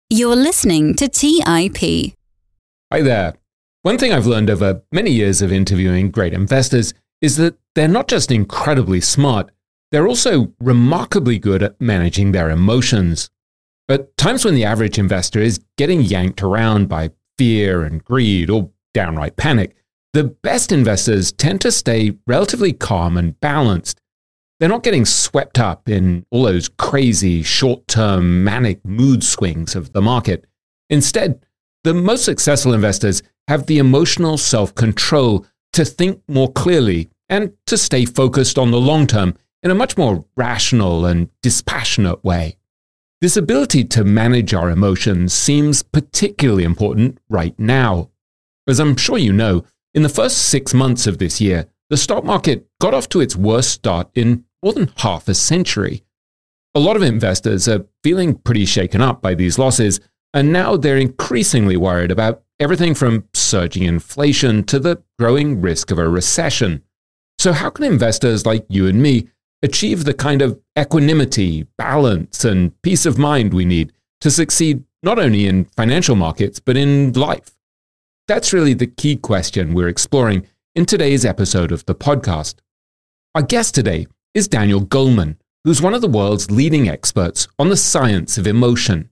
You're listening to TIP. Hi there. One thing I've learned over many years of interviewing great investors is that they're not just incredibly smart, they're also remarkably good at managing their emotions. At times when the average investor is getting yanked around by fear and greed or downright panic, the best investors tend to stay relatively calm and balanced. They're not getting swept up in all those crazy, short-term, manic mood swings of the market. Instead, the most successful investors have the emotional self-control to think more clearly and to stay focused on the long term in a much more rational and dispassionate way. This ability to manage our emotions seems particularly important right now. As I'm sure you know, in the first 6 months of this year, the stock market got off to its worst start in more than half a century. A lot of investors are feeling pretty shaken up by these losses, and now they're increasingly worried about everything from surging inflation to the growing risk of a recession. So how can investors like you and me achieve the kind of equanimity, balance, and peace of mind we need to succeed not only in financial markets, but in life? That's really the key question we're exploring in today's episode of the podcast. Our guest today is Daniel Goleman, who's one of the world's leading experts on the science of emotion.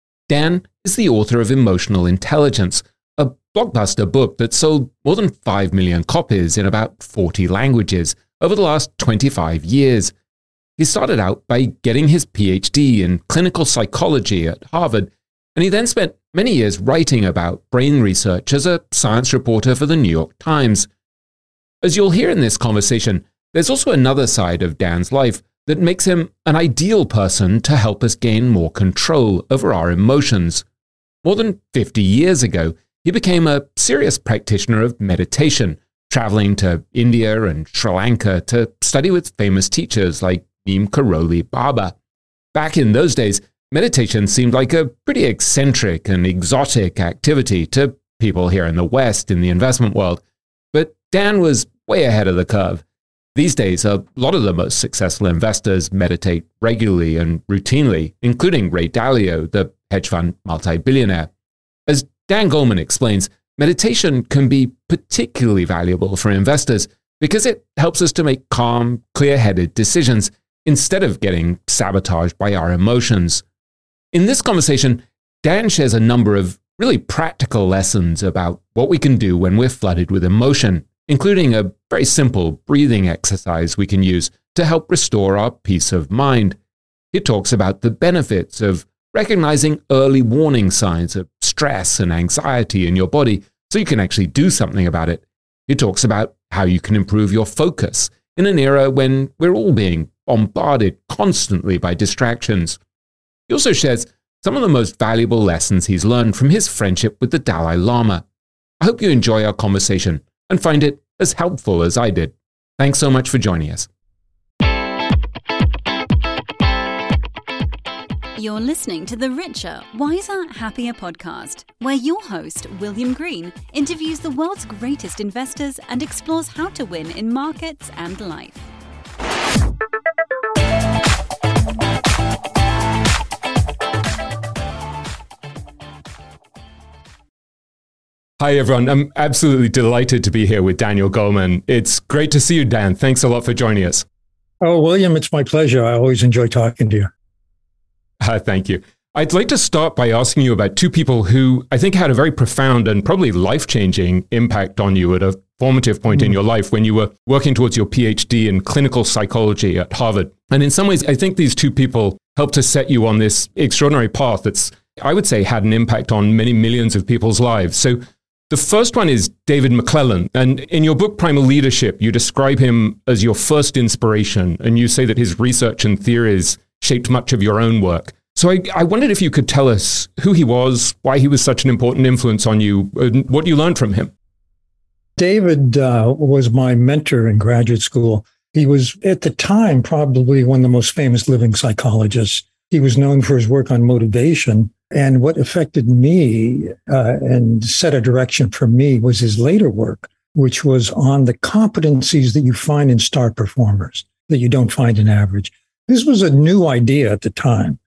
Dan is the author of Emotional Intelligence, a blockbuster book that sold more than 5 million copies in about 40 languages over the last 25 years. He started out by getting his PhD in clinical psychology at Harvard, and he then spent many years writing about brain research as a science reporter for the New York Times. As you'll hear in this conversation, there's also another side of Dan's life that makes him an ideal person to help us gain more control over our emotions. More than 50 years ago, he became a serious practitioner of meditation, traveling to India and Sri Lanka to study with famous teachers like Neem Karoli Baba. Back in those days, meditation seemed like a pretty eccentric and exotic activity to people here in the West in the investment world. But Dan was way ahead of the curve. These days, a lot of the most successful investors meditate regularly and routinely, including Ray Dalio, the hedge fund multi-billionaire. As Dan Goleman explains, meditation can be particularly valuable for investors because it helps us to make calm, clear-headed decisions instead of getting sabotaged by our emotions. In this conversation, Dan shares a number of really practical lessons about what we can do when we're flooded with emotion, including a very simple breathing exercise we can use to help restore our peace of mind. He talks about the benefits of recognizing early warning signs of stress and anxiety in your body so you can actually do something about it. He talks about how you can improve your focus in an era when we're all being bombarded constantly by distractions. He also shares some of the most valuable lessons he's learned from his friendship with the Dalai Lama. I hope you enjoy our conversation and find it as helpful as I did. Thanks so much for joining us. You're listening to the Richer, Wiser, Happier podcast, where your host, William Green, interviews the world's greatest investors and explores how to win in markets and life. Hi, everyone. I'm absolutely delighted to be here with Daniel Goleman. It's great to see you, Dan. Thanks a lot for joining us. Oh, William, it's my pleasure. I always enjoy talking to you. Thank you. I'd like to start by asking you about two people who I think had a very profound and probably life-changing impact on you at a formative point in your life when you were working towards your PhD in clinical psychology at Harvard. And in some ways, I think these two people helped to set you on this extraordinary path that's, I would say, had an impact on many millions of people's lives. So the first one is David McClelland. And in your book, Primal Leadership, you describe him as your first inspiration. And you say that his research and theories shaped much of your own work. So I wondered if you could tell us who he was, why he was such an important influence on you, and what you learned from him. David was my mentor in graduate school. He was, at the time, probably one of the most famous living psychologists. He was known for his work on motivation. And what affected me and set a direction for me was his later work, which was on the competencies that you find in star performers that you don't find in average. This was a new idea at the time.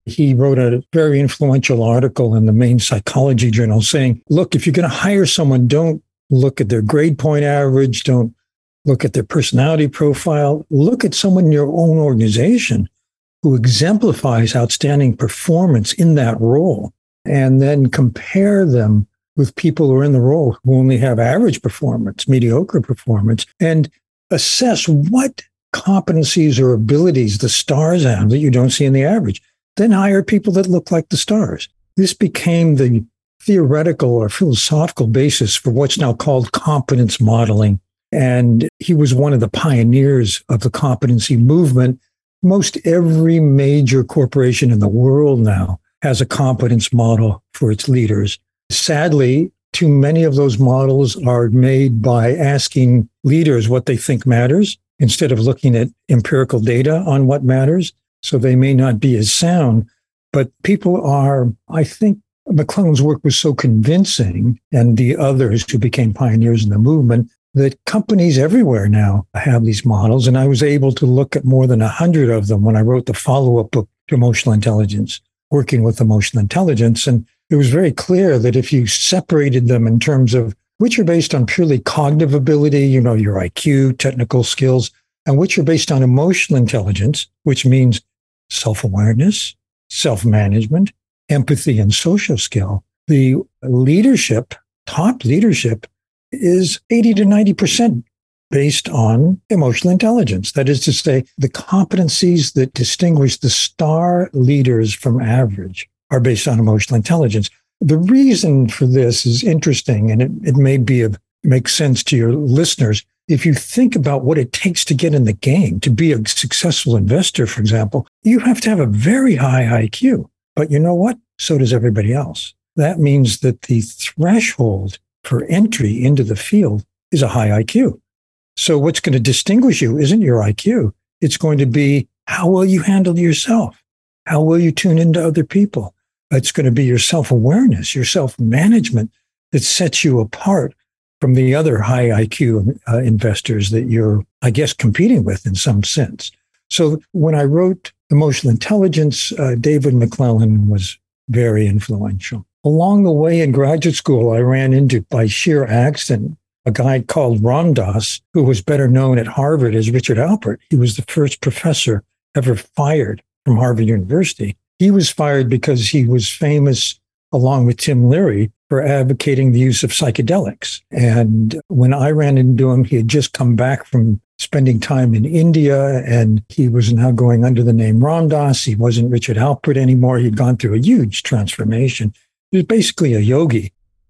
He wrote a very influential article in the main psychology journal saying, look, if you're going to hire someone, don't look at their grade point average, don't look at their personality profile, look at someone in your own organization who exemplifies outstanding performance in that role, and then compare them with people who are in the role who only have average performance, mediocre performance, and assess what competencies or abilities the stars have that you don't see in the average. Then hire people that look like the stars. This became the theoretical or philosophical basis for what's now called competence modeling. And he was one of the pioneers of the competency movement. Most every major corporation in the world now has a competence model for its leaders. Sadly, too many of those models are made by asking leaders what they think matters instead of looking at empirical data on what matters. So they may not be as sound, but people are, I think McClelland's work was so convincing, and the others who became pioneers in the movement, that companies everywhere now have these models. And I was able to look at more than 100 of them when I wrote the follow-up book to Emotional Intelligence, Working with Emotional Intelligence. And it was very clear that if you separated them in terms of which are based on purely cognitive ability, your IQ, technical skills, and which are based on emotional intelligence, which means self-awareness, self-management, empathy, and social skill, the leadership, top leadership, is 80 to 90% based on emotional intelligence. That is to say, the competencies that distinguish the star leaders from average are based on emotional intelligence. The reason for this is interesting, and it may make sense to your listeners. If you think about what it takes to get in the game, to be a successful investor, for example, you have to have a very high IQ. But you know what? So does everybody else. That means that the threshold for entry into the field is a high IQ. So what's going to distinguish you isn't your IQ. It's going to be how well you handle yourself. How will you tune into other people? It's going to be your self-awareness, your self-management that sets you apart from the other high IQ investors that you're, I guess, competing with in some sense. So when I wrote Emotional Intelligence, David McClelland was very influential. Along the way in graduate school, I ran into, by sheer accident, a guy called Ram Dass, who was better known at Harvard as Richard Alpert. He was the first professor ever fired from Harvard University. He was fired because he was famous, along with Tim Leary, for advocating the use of psychedelics. And when I ran into him, he had just come back from spending time in India, and he was now going under the name Ram Dass. He wasn't Richard Alpert anymore. He'd gone through a huge transformation. He was basically a yogi.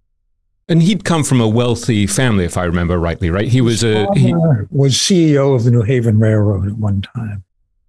And he'd come from a wealthy family, if I remember rightly, right? He was was CEO of the New Haven Railroad at one time.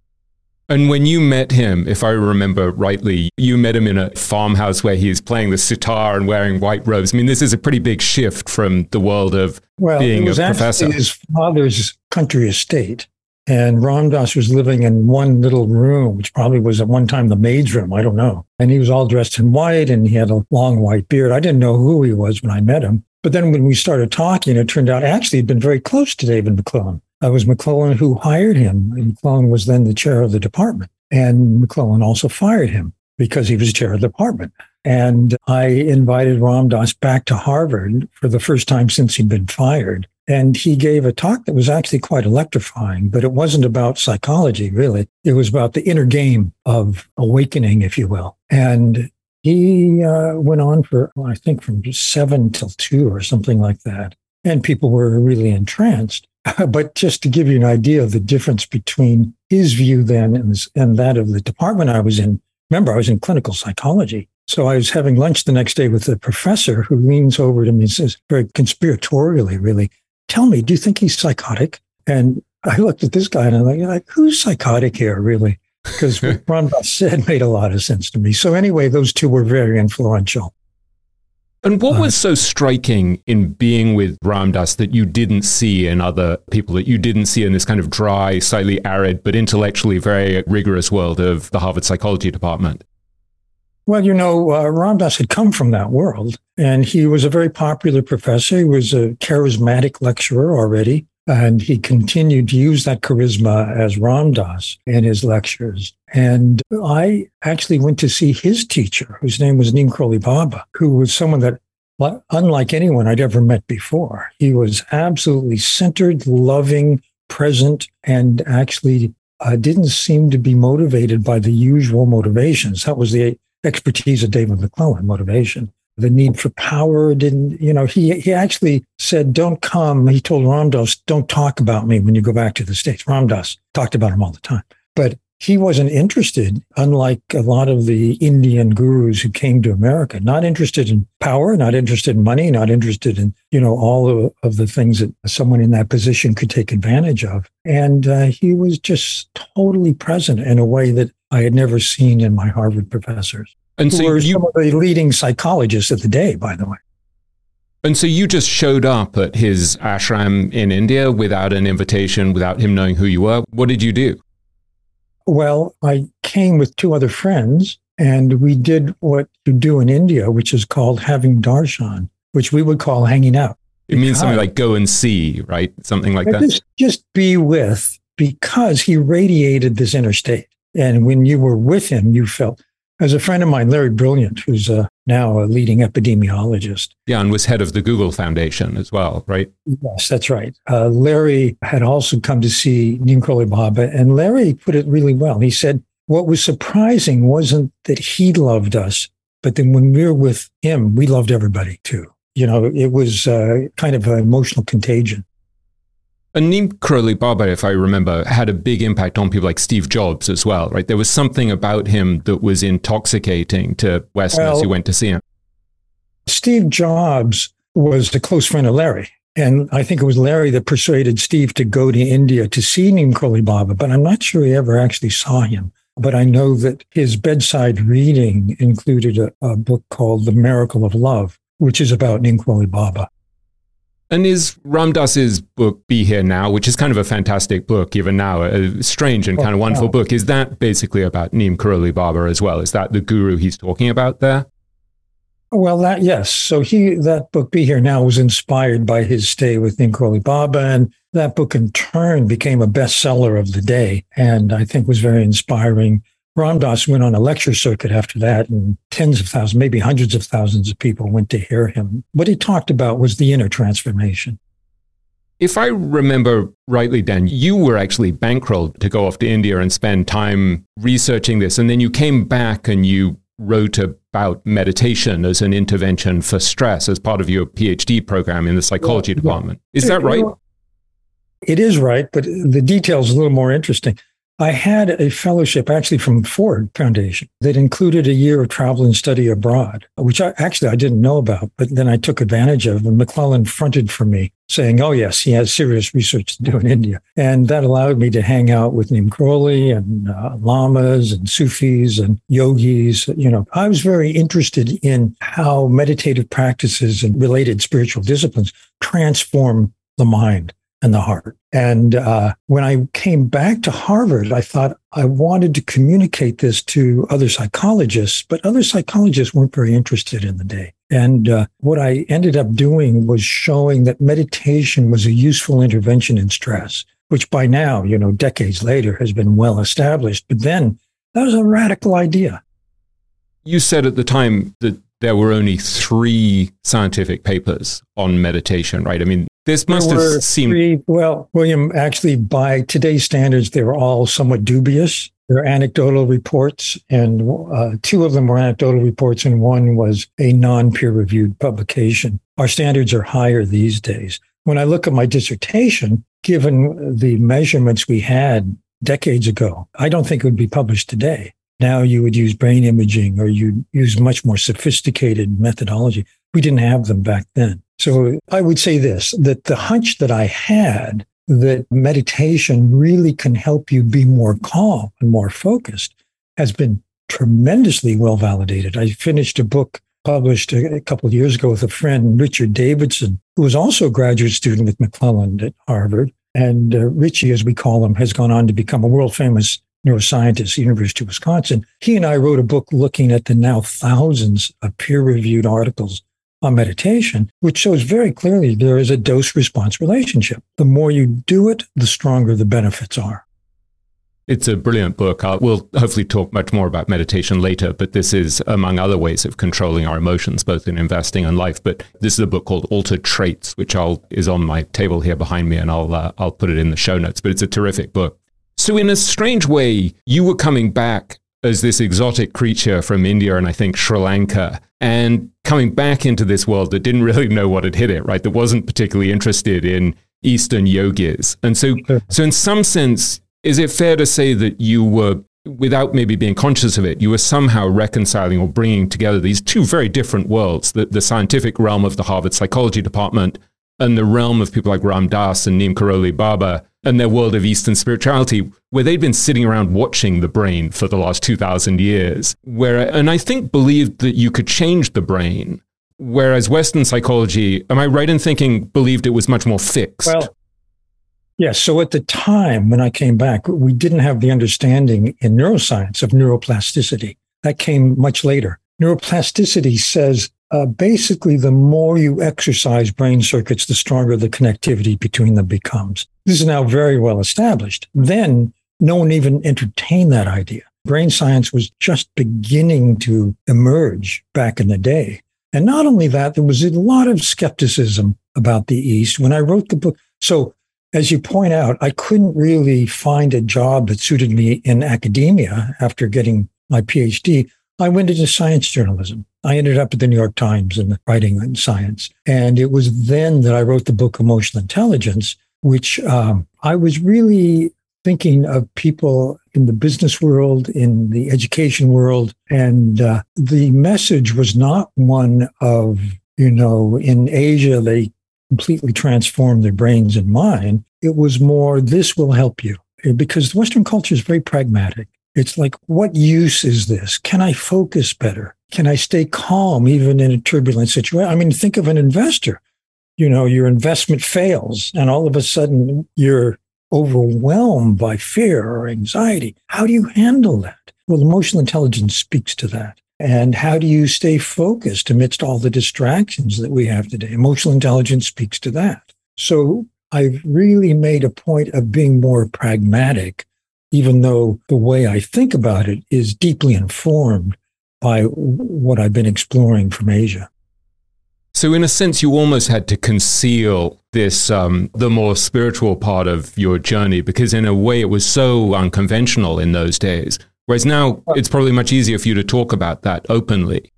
And when you met him, if I remember rightly, you met him in a farmhouse where he was playing the sitar and wearing white robes. I mean, this is a pretty big shift from the world of being a professor. Well, it was his father's country estate. And Ram Dass was living in one little room, which probably was at one time the maid's room. I don't know. And he was all dressed in white, and he had a long white beard. I didn't know who he was when I met him. But then when we started talking, it turned out actually he'd been very close to David McClelland. It was McClelland who hired him. And McClelland was then the chair of the department. And McClelland also fired him because he was chair of the department. And I invited Ram Dass back to Harvard for the first time since he'd been fired. And he gave a talk that was actually quite electrifying, but it wasn't about psychology, really. It was about the inner game of awakening, if you will. And he went on for, I think, from 7 till 2 or something like that. And people were really entranced. But just to give you an idea of the difference between his view then and that of the department I was in, remember, I was in clinical psychology. So I was having lunch the next day with the professor who leans over to me and says, very conspiratorially, really, tell me, do you think he's psychotic? And I looked at this guy and I'm like, who's psychotic here, really? Because what Ram Dass said made a lot of sense to me. So anyway, those two were very influential. And what was so striking in being with Ram Dass that you didn't see in other people, that you didn't see in this kind of dry, slightly arid, but intellectually very rigorous world of the Harvard Psychology Department? Well, Ram Dass had come from that world, and he was a very popular professor. He was a charismatic lecturer already. And he continued to use that charisma as Ram Dass in his lectures. And I actually went to see his teacher, whose name was Neem Karoli Baba, who was someone that, unlike anyone I'd ever met before, he was absolutely centered, loving, present, and actually didn't seem to be motivated by the usual motivations. That was the expertise of David McClelland, motivation. The need for power didn't, he actually said, don't come. He told Ram Dass, don't talk about me when you go back to the States. Ram Dass talked about him all the time. But he wasn't interested, unlike a lot of the Indian gurus who came to America, not interested in power, not interested in money, not interested in, all of the things that someone in that position could take advantage of. And he was just totally present in a way that I had never seen in my Harvard professors. And so were some of the leading psychologists of the day, by the way. And so you just showed up at his ashram in India without an invitation, without him knowing who you were. What did you do? Well, I came with two other friends, and we did what you do in India, which is called having darshan, which we would call hanging out. It means something like go and see, right? Something like that. Just be with, because he radiated this inner state. And when you were with him, you felt... As a friend of mine, Larry Brilliant, who's now a leading epidemiologist. Yeah, and was head of the Google Foundation as well, right? Yes, that's right. Larry had also come to see Neem Karoli Baba, and Larry put it really well. He said, what was surprising wasn't that he loved us, but then when we were with him, we loved everybody too. It was kind of an emotional contagion. And Neem Karoli Baba, if I remember, had a big impact on people like Steve Jobs as well, right? There was something about him that was intoxicating to Westerners who went to see him. Steve Jobs was a close friend of Larry. And I think it was Larry that persuaded Steve to go to India to see Neem Karoli Baba, but I'm not sure he ever actually saw him. But I know that his bedside reading included a book called The Miracle of Love, which is about Neem Karoli Baba. And is Ram Dass's book, Be Here Now, which is kind of a fantastic book, even now, a strange and kind of wonderful book, is that basically about Neem Karoli Baba as well? Is that the guru he's talking about there? Well, yes. So that book, Be Here Now, was inspired by his stay with Neem Karoli Baba. And that book in turn became a bestseller of the day, and I think was very inspiring. Ram Dass went on a lecture circuit after that, and tens of thousands, maybe hundreds of thousands of people went to hear him. What he talked about was the inner transformation. If I remember rightly, Dan, you were actually bankrolled to go off to India and spend time researching this, and then you came back and you wrote about meditation as an intervention for stress as part of your PhD program in the psychology department. Is that right? It is right, but the details are a little more interesting. I had a fellowship actually from Ford Foundation that included a year of travel and study abroad, which I didn't know about, but then I took advantage of. And McClelland fronted for me saying, oh, yes, he has serious research to do in India. And that allowed me to hang out with Neem Karoli and lamas and Sufis and yogis. I was very interested in how meditative practices and related spiritual disciplines transform the mind and the heart. And when I came back to Harvard, I thought I wanted to communicate this to other psychologists, but other psychologists weren't very interested in the day. And what I ended up doing was showing that meditation was a useful intervention in stress, which by now, decades later has been well established. But then that was a radical idea. You said at the time that there were only 3 scientific papers on meditation, right? I mean, this must have seemed... Well, William, actually, by today's standards, they were all somewhat dubious. They're anecdotal reports, and 2 of them were anecdotal reports, and 1 was a non-peer-reviewed publication. Our standards are higher these days. When I look at my dissertation, given the measurements we had decades ago, I don't think it would be published today. Now you would use brain imaging, or you'd use much more sophisticated methodology. We didn't have them back then. So I would say this, that the hunch that I had that meditation really can help you be more calm and more focused has been tremendously well validated. I finished a book published a couple of years ago with a friend, Richard Davidson, who was also a graduate student with McClelland at Harvard. And Richie, as we call him, has gone on to become a world-famous neuroscientist at the University of Wisconsin. He and I wrote a book looking at the now thousands of peer-reviewed articles on meditation, which shows very clearly there is a dose-response relationship. The more you do it, the stronger the benefits are. It's a brilliant book. We'll hopefully talk much more about meditation later, but this is, among other ways of controlling our emotions, both in investing and life. But this is a book called Altered Traits, which is on my table here behind me, and I'll put it in the show notes. But it's a terrific book. So in a strange way, you were coming back as this exotic creature from India and I think Sri Lanka, and coming back into this world that didn't really know what had hit it, right? That wasn't particularly interested in Eastern yogis. And so in some sense, is it fair to say that you were, without maybe being conscious of it, you were somehow reconciling or bringing together these two very different worlds, the scientific realm of the Harvard Psychology Department and the realm of people like Ram Dass and Neem Karoli Baba and their world of Eastern spirituality, where they'd been sitting around watching the brain for the last 2,000 years, and I think believed that you could change the brain, whereas Western psychology, am I right in thinking, believed it was much more fixed? Well, yes. So at the time when I came back, we didn't have the understanding in neuroscience of neuroplasticity. That came much later. Neuroplasticity says basically the more you exercise brain circuits, the stronger the connectivity between them becomes. This is now very well established. Then no one even entertained that idea. Brain science was just beginning to emerge back in the day. And not only that, there was a lot of skepticism about the East. When I wrote the book, so as you point out, I couldn't really find a job that suited me in academia after getting my PhD. I went into science journalism. I ended up at the New York Times and writing in science. And it was then that I wrote the book Emotional Intelligence, which I was really thinking of people in the business world, in the education world. And the message was not one of, in Asia, they completely transform their brains and mind. It was more, this will help you. Because the Western culture is very pragmatic. It's like, what use is this? Can I focus better? Can I stay calm even in a turbulent situation? I mean, think of an investor. Your investment fails and all of a sudden you're overwhelmed by fear or anxiety. How do you handle that? Well, emotional intelligence speaks to that. And how do you stay focused amidst all the distractions that we have today? Emotional intelligence speaks to that. So I've really made a point of being more pragmatic, even though the way I think about it is deeply informed by what I've been exploring from Asia. So in a sense, you almost had to conceal this, the more spiritual part of your journey, because in a way it was so unconventional in those days. Whereas now it's probably much easier for you to talk about that openly.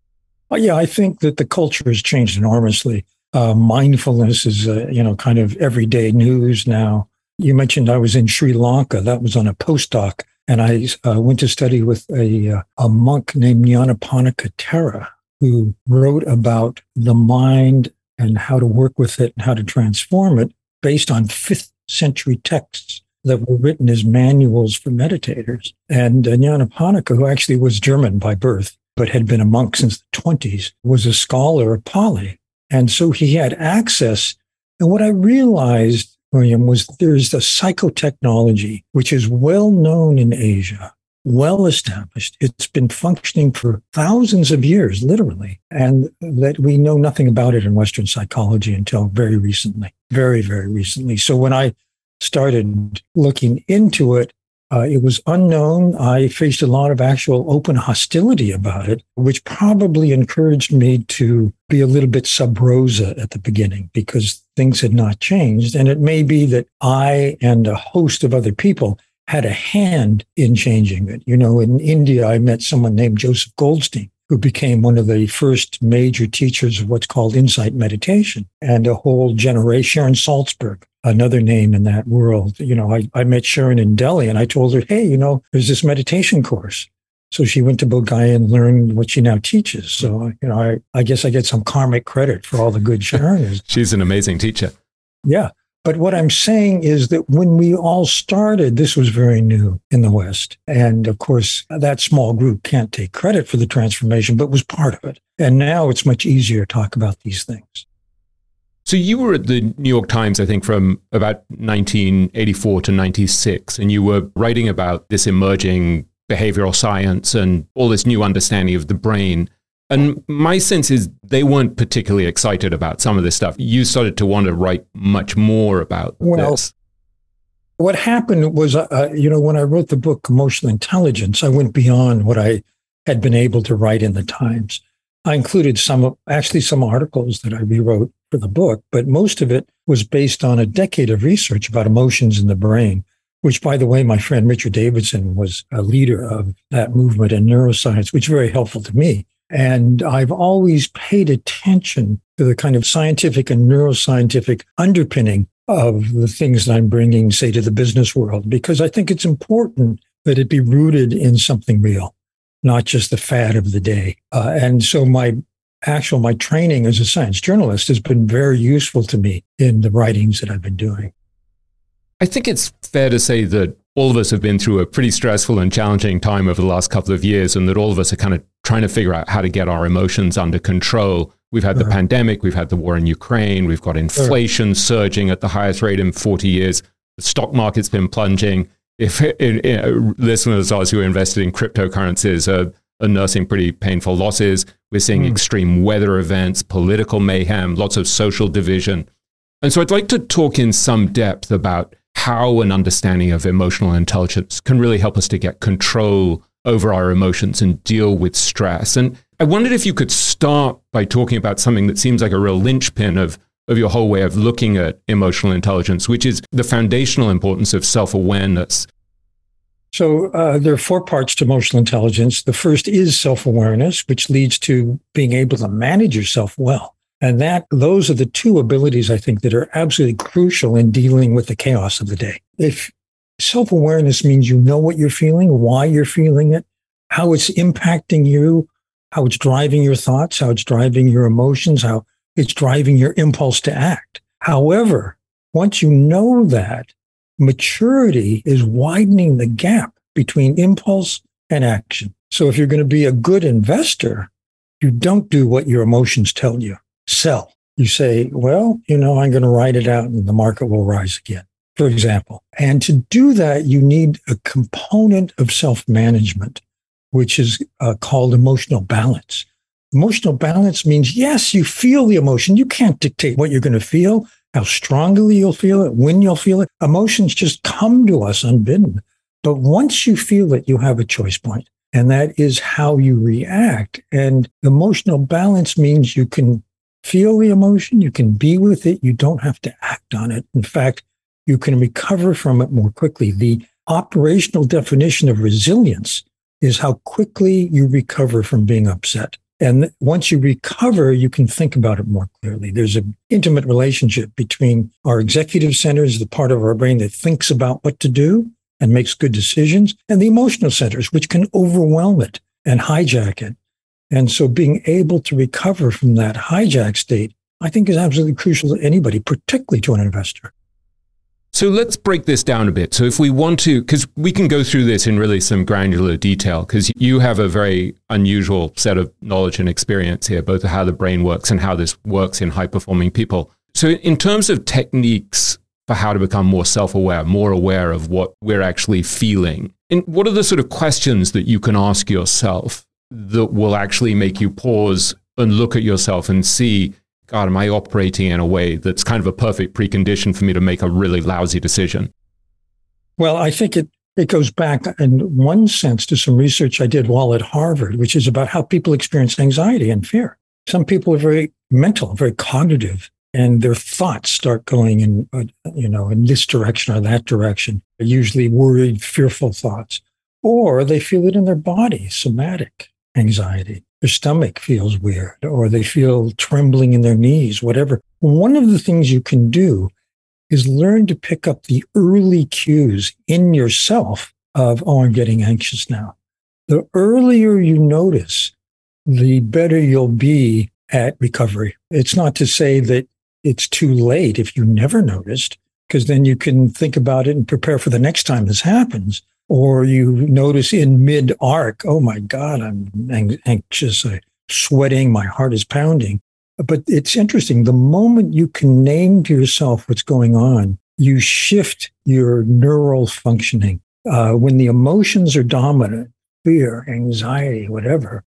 Yeah, I think that the culture has changed enormously. Mindfulness is, kind of everyday news now. You mentioned I was in Sri Lanka. That was on a postdoc. And I went to study with a monk named Nyanaponika Thera, who wrote about the mind and how to work with it and how to transform it based on 5th century texts that were written as manuals for meditators. And Nyanaponika, who actually was German by birth, but had been a monk since the 20s, was a scholar of Pali. And so he had access. And what I realized, William, was there's the psychotechnology, which is well known in Asia, well established. It's been functioning for thousands of years, literally, and that we know nothing about it in Western psychology until very recently, very, very recently. So when I started looking into it, it was unknown. I faced a lot of actual open hostility about it, which probably encouraged me to be a little bit sub rosa at the beginning because things had not changed. And it may be that I and a host of other people had a hand in changing it. In India, I met someone named Joseph Goldstein, who became one of the first major teachers of what's called insight meditation, and a whole generation. Sharon Salzberg, another name in that world. I met Sharon in Delhi and I told her, hey, there's this meditation course. So she went to Bodh Gaya and learned what she now teaches. So, I guess I get some karmic credit for all the good Sharon is. She's an amazing teacher. Yeah. But what I'm saying is that when we all started, this was very new in the West. And of course, that small group can't take credit for the transformation, but was part of it. And now it's much easier to talk about these things. So you were at the New York Times, I think, from about 1984 to 96, and you were writing about this emerging behavioral science and all this new understanding of the brain. And my sense is they weren't particularly excited about some of this stuff. You started to want to write much more about this. What happened was, when I wrote the book, Emotional Intelligence, I went beyond what I had been able to write in the Times. I included some articles that I rewrote for the book, but most of it was based on a decade of research about emotions in the brain, which, by the way, my friend Richard Davidson was a leader of that movement in neuroscience, which was very helpful to me. And I've always paid attention to the kind of scientific and neuroscientific underpinning of the things that I'm bringing, say, to the business world, because I think it's important that it be rooted in something real, not just the fad of the day. And so my training as a science journalist has been very useful to me in the writings that I've been doing. I think it's fair to say that all of us have been through a pretty stressful and challenging time over the last couple of years, and that all of us are kind of trying to figure out how to get our emotions under control. We've had the pandemic, we've had the war in Ukraine, we've got inflation surging at the highest rate in 40 years. The stock market's been plunging. If listeners of ours who are invested in cryptocurrencies are nursing pretty painful losses, we're seeing extreme weather events, political mayhem, lots of social division. And so I'd like to talk in some depth about how an understanding of emotional intelligence can really help us to get control over our emotions and deal with stress. And I wondered if you could start by talking about something that seems like a real linchpin of your whole way of looking at emotional intelligence, which is the foundational importance of self-awareness. So there are 4 parts to emotional intelligence. The first is self-awareness, which leads to being able to manage yourself well. And those are the 2 abilities, I think, that are absolutely crucial in dealing with the chaos of the day. If self-awareness means you know what you're feeling, why you're feeling it, how it's impacting you, how it's driving your thoughts, how it's driving your emotions, how it's driving your impulse to act. However, once you know that, maturity is widening the gap between impulse and action. So if you're going to be a good investor, you don't do what your emotions tell you. Sell. You say, well, I'm going to ride it out and the market will rise again, for example. And to do that, you need a component of self-management, which is called emotional balance. Emotional balance means, yes, you feel the emotion. You can't dictate what you're going to feel, how strongly you'll feel it, when you'll feel it. Emotions just come to us unbidden. But once you feel it, you have a choice point, and that is how you react. And emotional balance means you can feel the emotion, you can be with it, you don't have to act on it. In fact, you can recover from it more quickly. The operational definition of resilience is how quickly you recover from being upset. And once you recover, you can think about it more clearly. There's an intimate relationship between our executive centers, the part of our brain that thinks about what to do and makes good decisions, and the emotional centers, which can overwhelm it and hijack it. And so being able to recover from that hijack state, I think, is absolutely crucial to anybody, particularly to an investor. So let's break this down a bit. So if we want to, because we can go through this in really some granular detail, because you have a very unusual set of knowledge and experience here, both of how the brain works and how this works in high-performing people. So in terms of techniques for how to become more self-aware, more aware of what we're actually feeling, and what are the sort of questions that you can ask yourself that will actually make you pause and look at yourself and see, God, am I operating in a way that's kind of a perfect precondition for me to make a really lousy decision? Well, I think it goes back in one sense to some research I did while at Harvard, which is about how people experience anxiety and fear. Some people are very mental, very cognitive, and their thoughts start going in this direction or that direction. They're usually worried, fearful thoughts, or they feel it in their body, somatic anxiety. Their stomach feels weird, or they feel trembling in their knees, whatever. One of the things you can do is learn to pick up the early cues in yourself of, oh, I'm getting anxious now. The earlier you notice, the better you'll be at recovery. It's not to say that it's too late if you never noticed, because then you can think about it and prepare for the next time this happens. Or you notice in mid-arc, oh my God, I'm anxious, I'm sweating, my heart is pounding. But it's interesting. The moment you can name to yourself what's going on, you shift your neural functioning. When the emotions are dominant, fear, anxiety, whatever,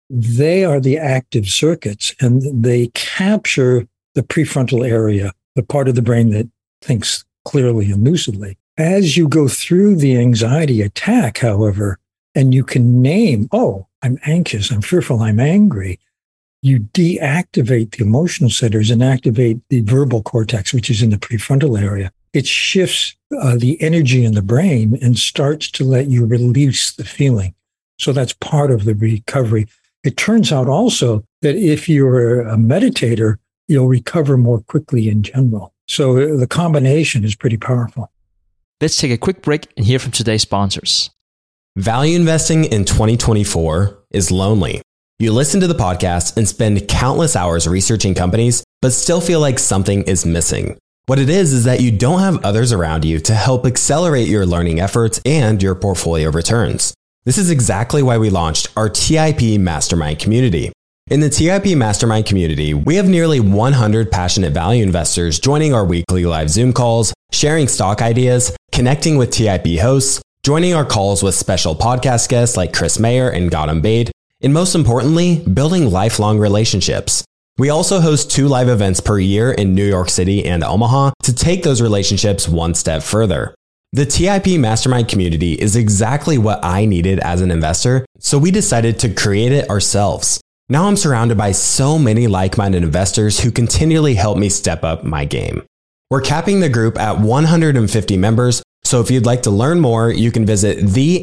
they are the active circuits, and they capture the prefrontal area, the part of the brain that thinks clearly and lucidly. As you go through the anxiety attack, however, and you can name, oh, I'm anxious, I'm fearful, I'm angry, you deactivate the emotional centers and activate the verbal cortex, which is in the prefrontal area. It shifts the energy in the brain and starts to let you release the feeling. So that's part of the recovery. It turns out also that if you're a meditator, you'll recover more quickly in general. So the combination is pretty powerful. Let's take a quick break and hear from today's sponsors. Value investing in 2024 is lonely. You listen to the podcast and spend countless hours researching companies, but still feel like something is missing. What it is that you don't have others around you to help accelerate your learning efforts and your portfolio returns. This is exactly why we launched our TIP Mastermind community. In the TIP Mastermind community, we have nearly 100 passionate value investors joining our weekly live Zoom calls, sharing stock ideas, connecting with TIP hosts, joining our calls with special podcast guests like Chris Mayer and Gautam Baid, and most importantly, building lifelong relationships. We also host 2 live events per year in New York City and Omaha to take those relationships one step further. The TIP Mastermind community is exactly what I needed as an investor, so we decided to create it ourselves. Now I'm surrounded by so many like-minded investors who continually help me step up my game. We're capping the group at 150 members, so if you'd like to learn more, you can visit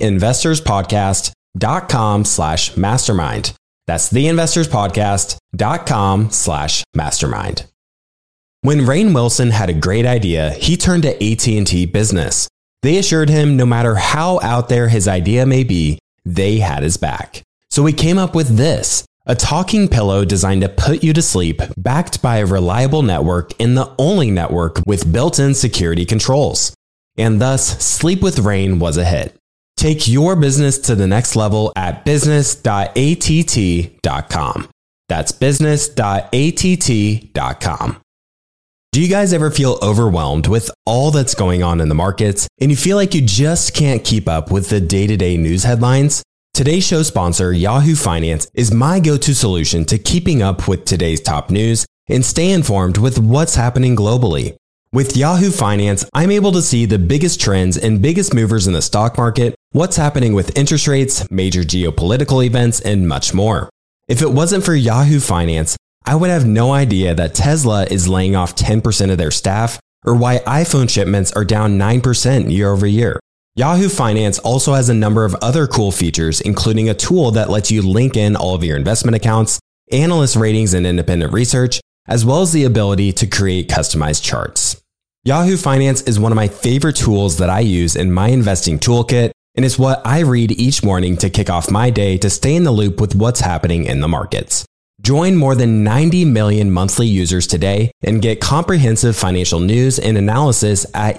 theinvestorspodcast.com/mastermind. That's theinvestorspodcast.com/mastermind. When Rainn Wilson had a great idea, he turned to AT&T Business. They assured him no matter how out there his idea may be, they had his back. So we came up with this, a talking pillow designed to put you to sleep, backed by a reliable network and the only network with built-in security controls. And thus, Sleep with Rainn was a hit. Take your business to the next level at business.att.com. That's business.att.com. Do you guys ever feel overwhelmed with all that's going on in the markets and you feel like you just can't keep up with the day-to-day news headlines? Today's show sponsor, Yahoo Finance, is my go-to solution to keeping up with today's top news and stay informed with what's happening globally. With Yahoo Finance, I'm able to see the biggest trends and biggest movers in the stock market, what's happening with interest rates, major geopolitical events, and much more. If it wasn't for Yahoo Finance, I would have no idea that Tesla is laying off 10% of their staff or why iPhone shipments are down 9% year over year. Yahoo Finance also has a number of other cool features, including a tool that lets you link in all of your investment accounts, analyst ratings and independent research, as well as the ability to create customized charts. Yahoo Finance is one of my favorite tools that I use in my investing toolkit, and it's what I read each morning to kick off my day to stay in the loop with what's happening in the markets. Join more than 90 million monthly users today and get comprehensive financial news and analysis at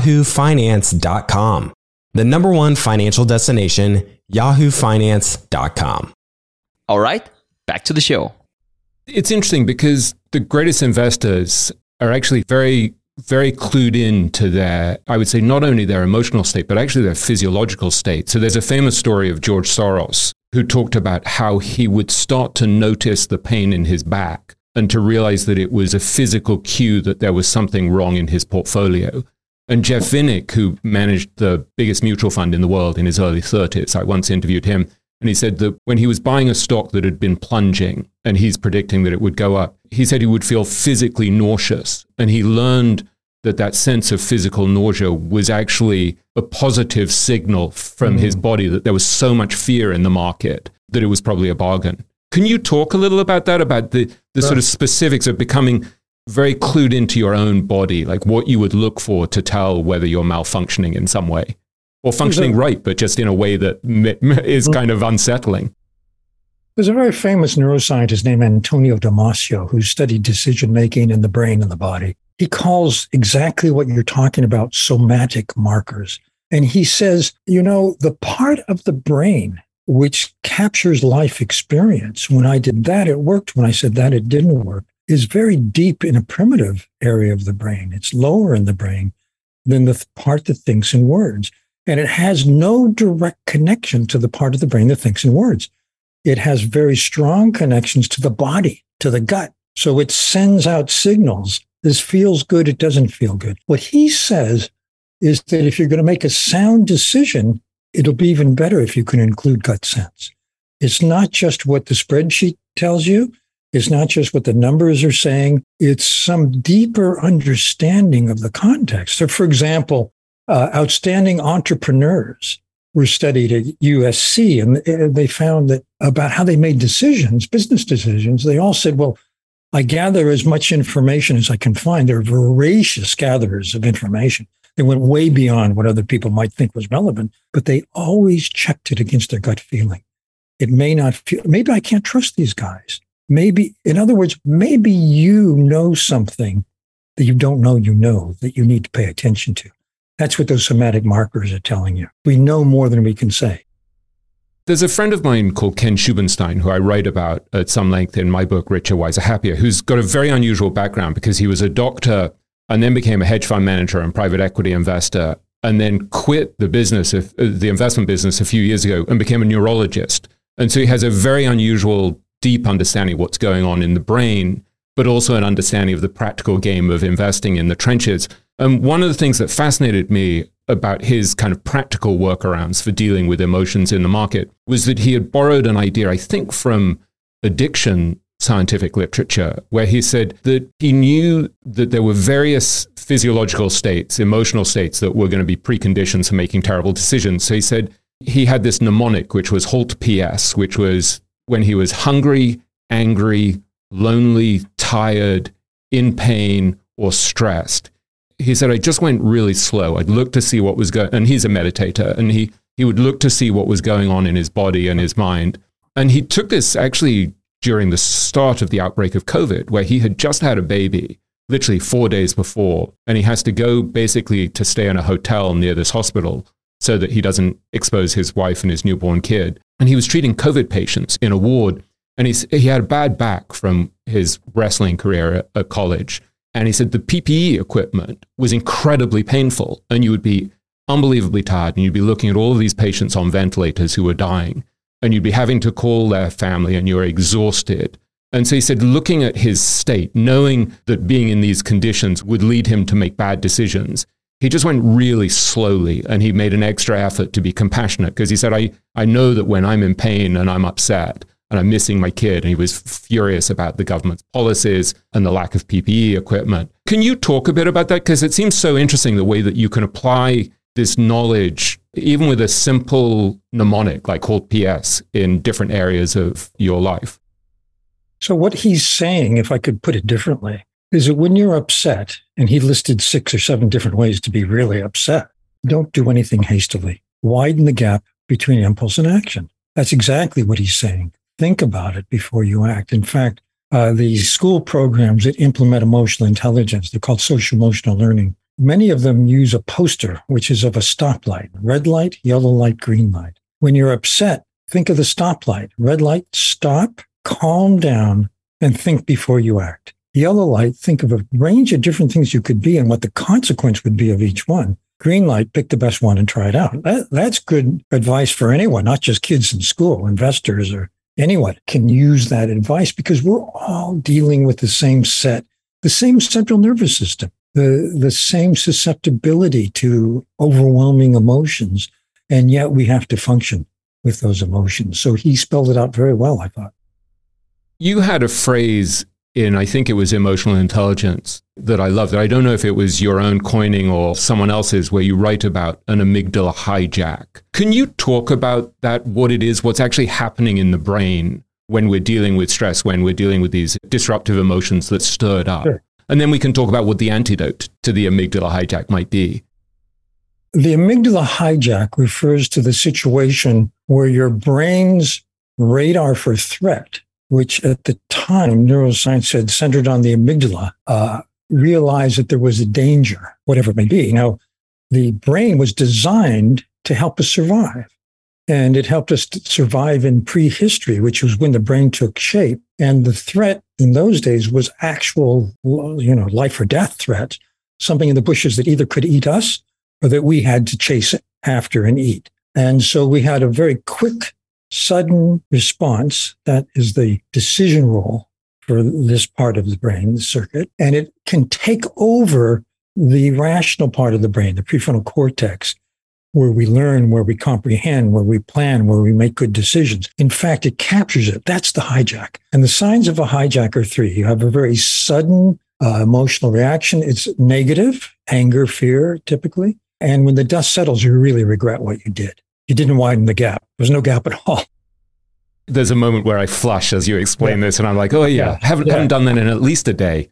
yahoofinance.com. The number one financial destination, yahoofinance.com. All right, back to the show. It's interesting because the greatest investors are actually very clued in to their, I would say, not only their emotional state, but actually their physiological state. So there's a famous story of George Soros, who talked about how he would start to notice the pain in his back and to realize that it was a physical cue that there was something wrong in his portfolio. And Jeff Vinnick, who managed the biggest mutual fund in the world in his early 30s, I once interviewed him, and he said that when he was buying a stock that had been plunging and he's predicting that it would go up, he said he would feel physically nauseous. And he learned that that sense of physical nausea was actually a positive signal from his body, that there was so much fear in the market that it was probably a bargain. Can you talk a little about that, about the sort of specifics of becoming very clued into your own body, like what you would look for to tell whether you're malfunctioning in some way? Or functioning right, but just in a way that is kind of unsettling. There's a very famous neuroscientist named Antonio Damasio who studied decision-making in the brain and the body. He calls exactly what you're talking about somatic markers. And he says, you know, the part of the brain which captures life experience, when I did that, it worked. When I said that, it didn't work, is very deep in a primitive area of the brain. It's lower in the brain than the part that thinks in words. And it has no direct connection to the part of the brain that thinks in words. it has very strong connections to the body, to the gut. So it sends out signals. This feels good. It doesn't feel good. What he says is that if you're going to make a sound decision, it'll be even better if you can include gut sense. It's not just what the spreadsheet tells you. It's not just what the numbers are saying. It's some deeper understanding of the context. So, for example, outstanding entrepreneurs were studied at USC, and they found that about how they made decisions, business decisions, they all said, well, I gather as much information as I can find. They're voracious gatherers of information. They went way beyond what other people might think was relevant, but they always checked it against their gut feeling. It may not feel, maybe I can't trust these guys. Maybe, in other words, maybe you know something that you don't know that you need to pay attention to. That's what those somatic markers are telling you. We know more than we can say. There's a friend of mine called Ken Schubenstein, who I write about at some length in my book, Richer, Wiser, Happier, who's got a very unusual background because he was a doctor and then became a hedge fund manager and private equity investor, and then quit the business, the investment business a few years ago and became a neurologist. And so he has a very unusual, deep understanding of what's going on in the brain, but also an understanding of the practical game of investing in the trenches. And one of the things that fascinated me about his kind of practical workarounds for dealing with emotions in the market was that he had borrowed an idea, I think, from addiction scientific literature, where he said that he knew that there were various physiological states, emotional states that were going to be preconditions for making terrible decisions. So he said he had this mnemonic, which was HALT PS, which was when he was hungry, angry, lonely, tired, in pain, or stressed. He said, I just went really slow. I'd look to see what was going on. And he's a meditator, and he would look to see what was going on in his body and his mind. And he took this actually during the start of the outbreak of COVID, where he had just had a baby, literally 4 days before, and he has to go basically to stay in a hotel near this hospital so that he doesn't expose his wife and his newborn kid. And he was treating COVID patients in a ward, and he had a bad back from his wrestling career at college. And he said the PPE equipment was incredibly painful, and you would be unbelievably tired, and you'd be looking at all of these patients on ventilators who were dying, and you'd be having to call their family, and you're exhausted. And so he said, looking at his state, knowing that being in these conditions would lead him to make bad decisions, he just went really slowly, and he made an extra effort to be compassionate, because he said, I know that when I'm in pain and I'm upset and I'm missing my kid, and he was furious about the government's policies and the lack of PPE equipment. Can you talk a bit about that? Because it seems so interesting the way that you can apply this knowledge, even with a simple mnemonic like HALT PS, in different areas of your life. So what he's saying, if I could put it differently, is that when you're upset, and he listed 6 or 7 different ways to be really upset, don't do anything hastily. Widen the gap between impulse and action. That's exactly what he's saying. Think about it before you act. In fact, the school programs that implement emotional intelligence, they're called social emotional learning. Many of them use a poster, which is of a stoplight, red light, yellow light, green light. When you're upset, think of the stoplight. Red light, stop, calm down, and think before you act. Yellow light, think of a range of different things you could be and what the consequence would be of each one. Green light, pick the best one and try it out. That's good advice for anyone, not just kids in school. Investors or anyone can use that advice, because we're all dealing with the same central nervous system, the same susceptibility to overwhelming emotions. And yet we have to function with those emotions. So he spelled it out very well, I thought. You had a phrase in, I think it was Emotional Intelligence, that I loved. I don't know if it was your own coining or someone else's, where you write about an amygdala hijack. Can you talk about that, what it is, what's actually happening in the brain when we're dealing with stress, when we're dealing with these disruptive emotions that stirred up? Sure. And then we can talk about what the antidote to the amygdala hijack might be. The amygdala hijack refers to the situation where your brain's radar for threat, which at the time neuroscience said centered on the amygdala, realized that there was a danger, whatever it may be. Now, the brain was designed to help us survive. And it helped us to survive in prehistory, which was when the brain took shape. And the threat in those days was actual, life or death threat, something in the bushes that either could eat us or that we had to chase after and eat. And so we had a very quick sudden response. That is the decision role for this part of the brain, the circuit, and it can take over the rational part of the brain, the prefrontal cortex, where we learn, where we comprehend, where we plan, where we make good decisions. In fact, it captures it. That's the hijack. And the signs of a hijack are three. You have a very sudden emotional reaction. It's negative, anger, fear, typically. And when the dust settles, you really regret what you did. You didn't widen the gap. There's no gap at all. There's a moment where I flush as you explain this, and I'm like, oh yeah, haven't done that in at least a day.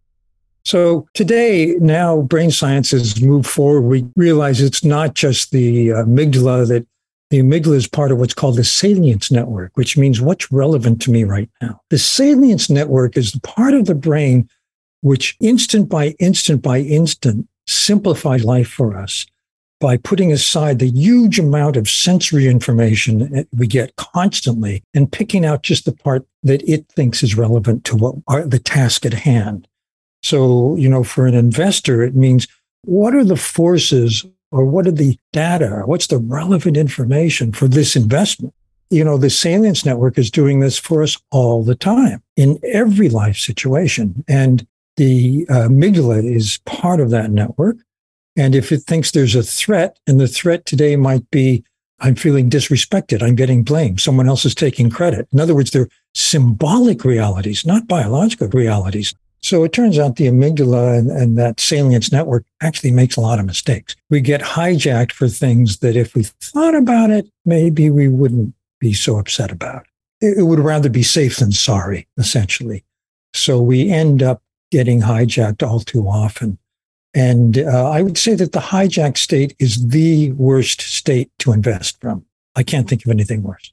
So today, now brain science has moved forward. We realize it's not just the amygdala, that the amygdala is part of what's called the salience network, which means what's relevant to me right now. The salience network is the part of the brain which instant by instant simplifies life for us by putting aside the huge amount of sensory information we get constantly and picking out just the part that it thinks is relevant to what the task at hand. So, for an investor, it means what are the forces or what are the data? What's the relevant information for this investment? The salience network is doing this for us all the time in every life situation. And the amygdala is part of that network. And if it thinks there's a threat, and the threat today might be, I'm feeling disrespected, I'm getting blamed, someone else is taking credit. In other words, they're symbolic realities, not biological realities. So it turns out the amygdala and that salience network actually makes a lot of mistakes. We get hijacked for things that if we thought about it, maybe we wouldn't be so upset about. It would rather be safe than sorry, essentially. So we end up getting hijacked all too often. And I would say that the hijack state is the worst state to invest from. I can't think of anything worse.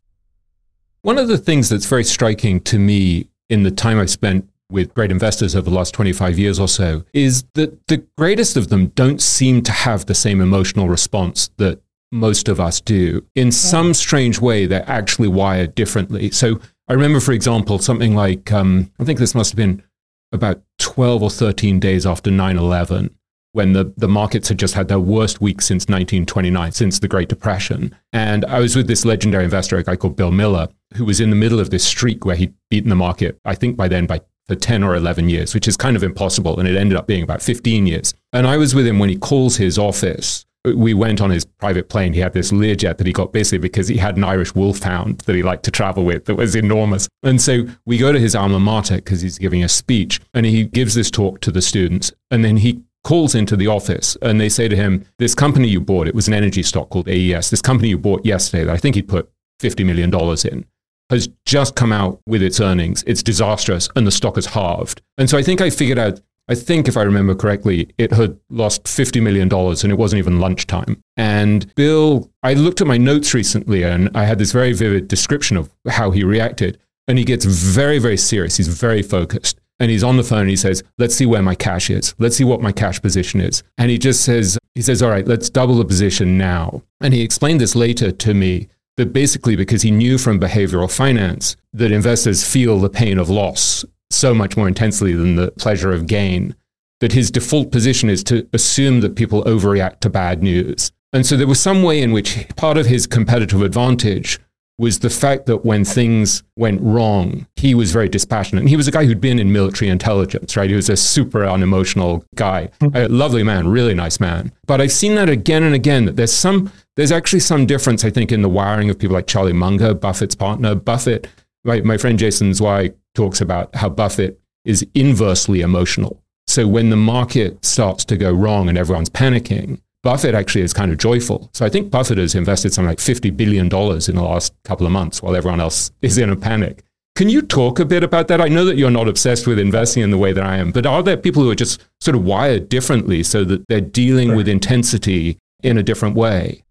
One of the things that's very striking to me in the time I've spent with great investors over the last 25 years or so is that the greatest of them don't seem to have the same emotional response that most of us do. In some strange way, they're actually wired differently. So I remember, for example, something like, I think this must have been about 12 or 13 days after 9/11, when the markets had just had their worst week since 1929, since the Great Depression. And I was with this legendary investor, a guy called Bill Miller, who was in the middle of this streak where he'd beaten the market, I think by then for 10 or 11 years, which is kind of impossible. And it ended up being about 15 years. And I was with him when he calls his office. We went on his private plane. He had this Learjet that he got basically because he had an Irish wolfhound that he liked to travel with that was enormous. And so we go to his alma mater because he's giving a speech, and he gives this talk to the students. And then he calls into the office and they say to him, this company you bought, it was an energy stock called AES, this company you bought yesterday that I think he put $50 million in, has just come out with its earnings. It's disastrous and the stock has halved. And so I think I figured out, I think if I remember correctly, it had lost $50 million and it wasn't even lunchtime. And Bill, I looked at my notes recently and I had this very vivid description of how he reacted. And he gets very, very serious. He's very focused. And he's on the phone and he says, let's see where my cash is. Let's see what my cash position is. And he says, all right, let's double the position now. And he explained this later to me, that basically because he knew from behavioral finance that investors feel the pain of loss so much more intensely than the pleasure of gain, that his default position is to assume that people overreact to bad news. And so there was some way in which part of his competitive advantage was the fact that when things went wrong, he was very dispassionate. And he was a guy who'd been in military intelligence, right? He was a super unemotional guy, a lovely man, really nice man. But I've seen that again and again, that there's actually some difference, I think, in the wiring of people like Charlie Munger, Buffett's partner. Buffett, my friend Jason Zweig talks about how Buffett is inversely emotional. So when the market starts to go wrong and everyone's panicking, Buffett actually is kind of joyful. So I think Buffett has invested something like $50 billion in the last couple of months while everyone else is in a panic. Can you talk a bit about that? I know that you're not obsessed with investing in the way that I am, but are there people who are just sort of wired differently so that they're dealing with intensity in a different way?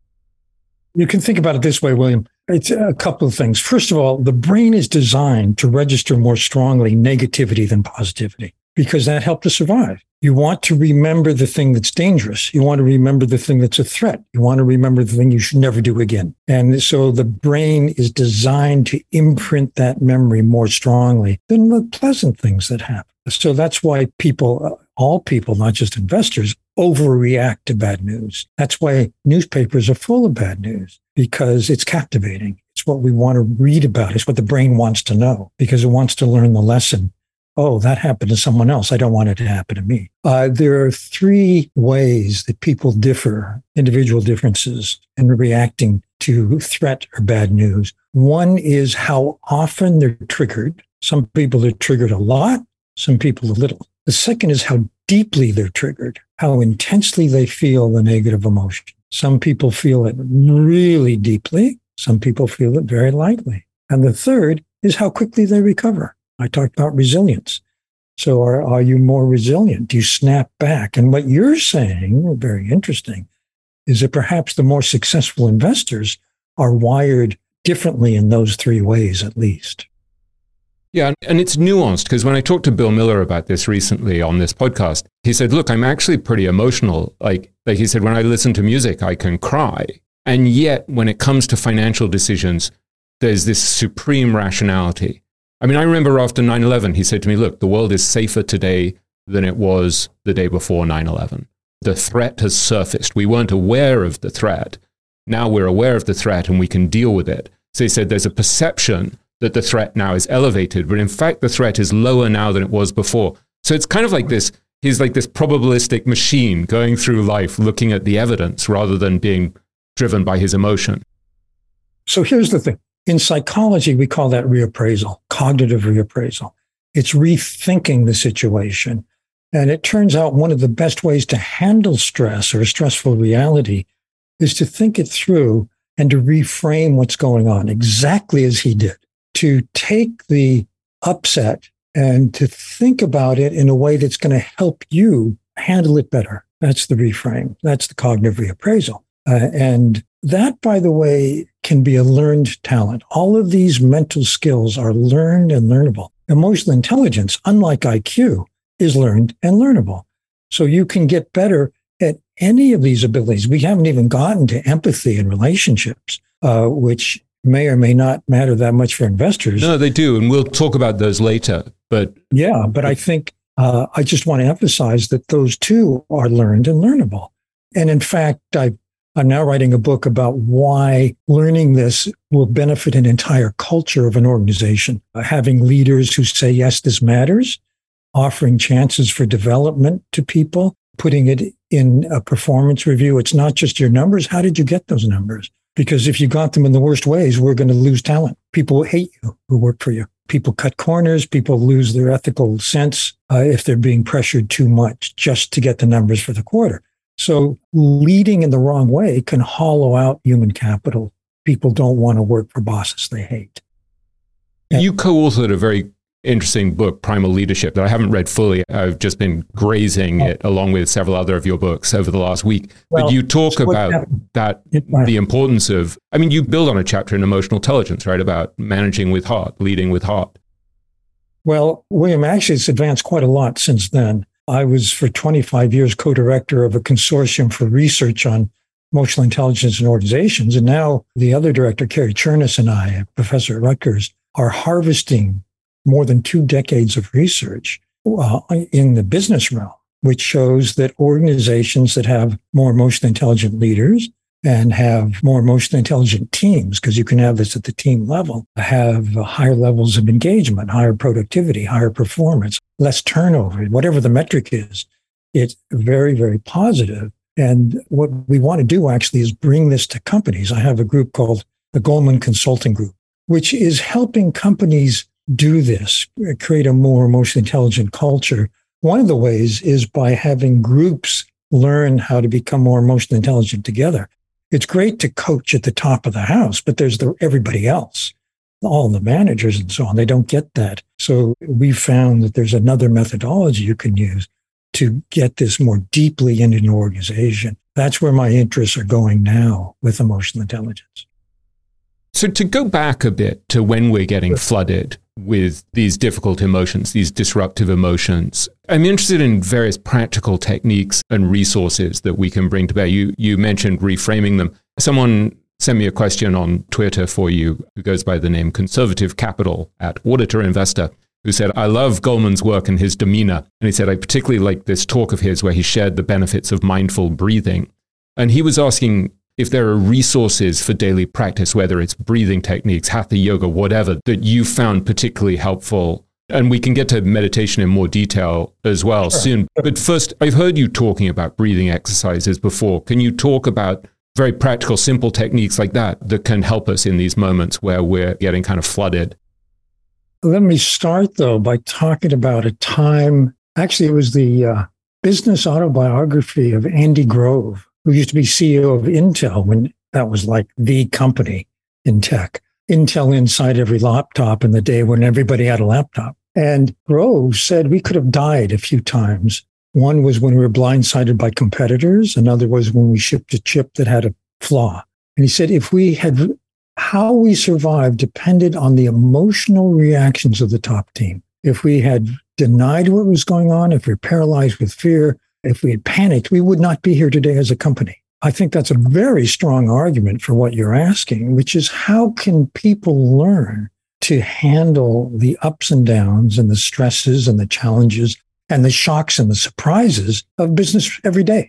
You can think about it this way, William. It's a couple of things. First of all, the brain is designed to register more strongly negativity than positivity because that helped us survive. You want to remember the thing that's dangerous. You want to remember the thing that's a threat. You want to remember the thing you should never do again. And so the brain is designed to imprint that memory more strongly than the pleasant things that happen. So that's why people, all people, not just investors, overreact to bad news. That's why newspapers are full of bad news, because it's captivating. It's It's what we want to read about. It's what the brain wants to know because it wants to learn the lesson. Oh, that happened to someone else. I don't want it to happen to me. There are three ways that people differ, individual differences in reacting to threat or bad news. One is how often they're triggered. Some people are triggered a lot, some people a little. The second is how deeply they're triggered, how intensely they feel the negative emotion. Some people feel it really deeply. Some people feel it very lightly. And the third is how quickly they recover. I talked about resilience. So are you more resilient? Do you snap back? And what you're saying, very interesting, is that perhaps the more successful investors are wired differently in those three ways, at least. Yeah, and it's nuanced because when I talked to Bill Miller about this recently on this podcast, he said, look, I'm actually pretty emotional. Like he said, when I listen to music, I can cry. And yet when it comes to financial decisions, there's this supreme rationality. I mean, I remember after 9/11, he said to me, look, the world is safer today than it was the day before 9/11. The threat has surfaced. We weren't aware of the threat. Now we're aware of the threat and we can deal with it. So he said there's a perception that the threat now is elevated, but in fact, the threat is lower now than it was before. So it's kind of like this, he's like this probabilistic machine going through life, looking at the evidence rather than being driven by his emotion. So here's the thing. In psychology, we call that reappraisal, cognitive reappraisal. It's rethinking the situation. And it turns out one of the best ways to handle stress or a stressful reality is to think it through and to reframe what's going on exactly as he did, to take the upset and to think about it in a way that's going to help you handle it better. That's the reframe. That's the cognitive reappraisal. And that, by the way, can be a learned talent. All of these mental skills are learned and learnable. Emotional intelligence, unlike IQ, is learned and learnable. So you can get better at any of these abilities. We haven't even gotten to empathy and relationships, which may or may not matter that much for investors. No, they do. And we'll talk about those later. But I think I just want to emphasize that those two are learned and learnable. And in fact, I'm now writing a book about why learning this will benefit an entire culture of an organization. Having leaders who say, yes, this matters, offering chances for development to people, putting it in a performance review. It's not just your numbers. How did you get those numbers? Because if you got them in the worst ways, we're going to lose talent. People will hate you who work for you. People cut corners. People lose their ethical sense if they're being pressured too much just to get the numbers for the quarter. So leading in the wrong way can hollow out human capital. People don't want to work for bosses they hate. You co-authored a very interesting book, Primal Leadership, that I haven't read fully. I've just been grazing it along with several other of your books over the last week. But you talk about the importance of, I mean, you build on a chapter in emotional intelligence, right? About managing with heart, leading with heart. Well, William, actually, it's advanced quite a lot since then. I was for 25 years co-director of a consortium for research on emotional intelligence in organizations. And now the other director, Carrie Chernis, and I, a professor at Rutgers, are harvesting more than 2 decades of research in the business realm, which shows that organizations that have more emotionally intelligent leaders and have more emotionally intelligent teams, because you can have this at the team level, have higher levels of engagement, higher productivity, higher performance, less turnover, whatever the metric is. It's very, very positive. And what we want to do actually is bring this to companies. I have a group called the Goldman Consulting Group, which is helping companies do this, create a more emotionally intelligent culture. One of the ways is by having groups learn how to become more emotionally intelligent together. It's great to coach at the top of the house, but there's everybody else, all the managers and so on. They don't get that. So we found that there's another methodology you can use to get this more deeply into an organization. That's where my interests are going now with emotional intelligence. So to go back a bit to when we're getting flooded with these difficult emotions, these disruptive emotions, I'm interested in various practical techniques and resources that we can bring to bear. You mentioned reframing them. Someone sent me a question on Twitter for you who goes by the name Conservative Capital at Auditor Investor, who said, I love Goldman's work and his demeanor. And he said, I particularly like this talk of his where he shared the benefits of mindful breathing. And he was asking, if there are resources for daily practice, whether it's breathing techniques, hatha yoga, whatever, that you found particularly helpful. And we can get to meditation in more detail as well soon. But first, I've heard you talking about breathing exercises before. Can you talk about very practical, simple techniques like that can help us in these moments where we're getting kind of flooded? Let me start, though, by talking about a time. Actually, it was the business autobiography of Andy Grove, who used to be CEO of Intel when that was like the company in tech. Intel inside every laptop in the day when everybody had a laptop. And Grove said we could have died a few times. One was when we were blindsided by competitors. Another was when we shipped a chip that had a flaw. And he said how we survived depended on the emotional reactions of the top team. If we had denied what was going on, if we were paralyzed with fear, if we had panicked, we would not be here today as a company. I think that's a very strong argument for what you're asking, which is how can people learn to handle the ups and downs and the stresses and the challenges and the shocks and the surprises of business every day?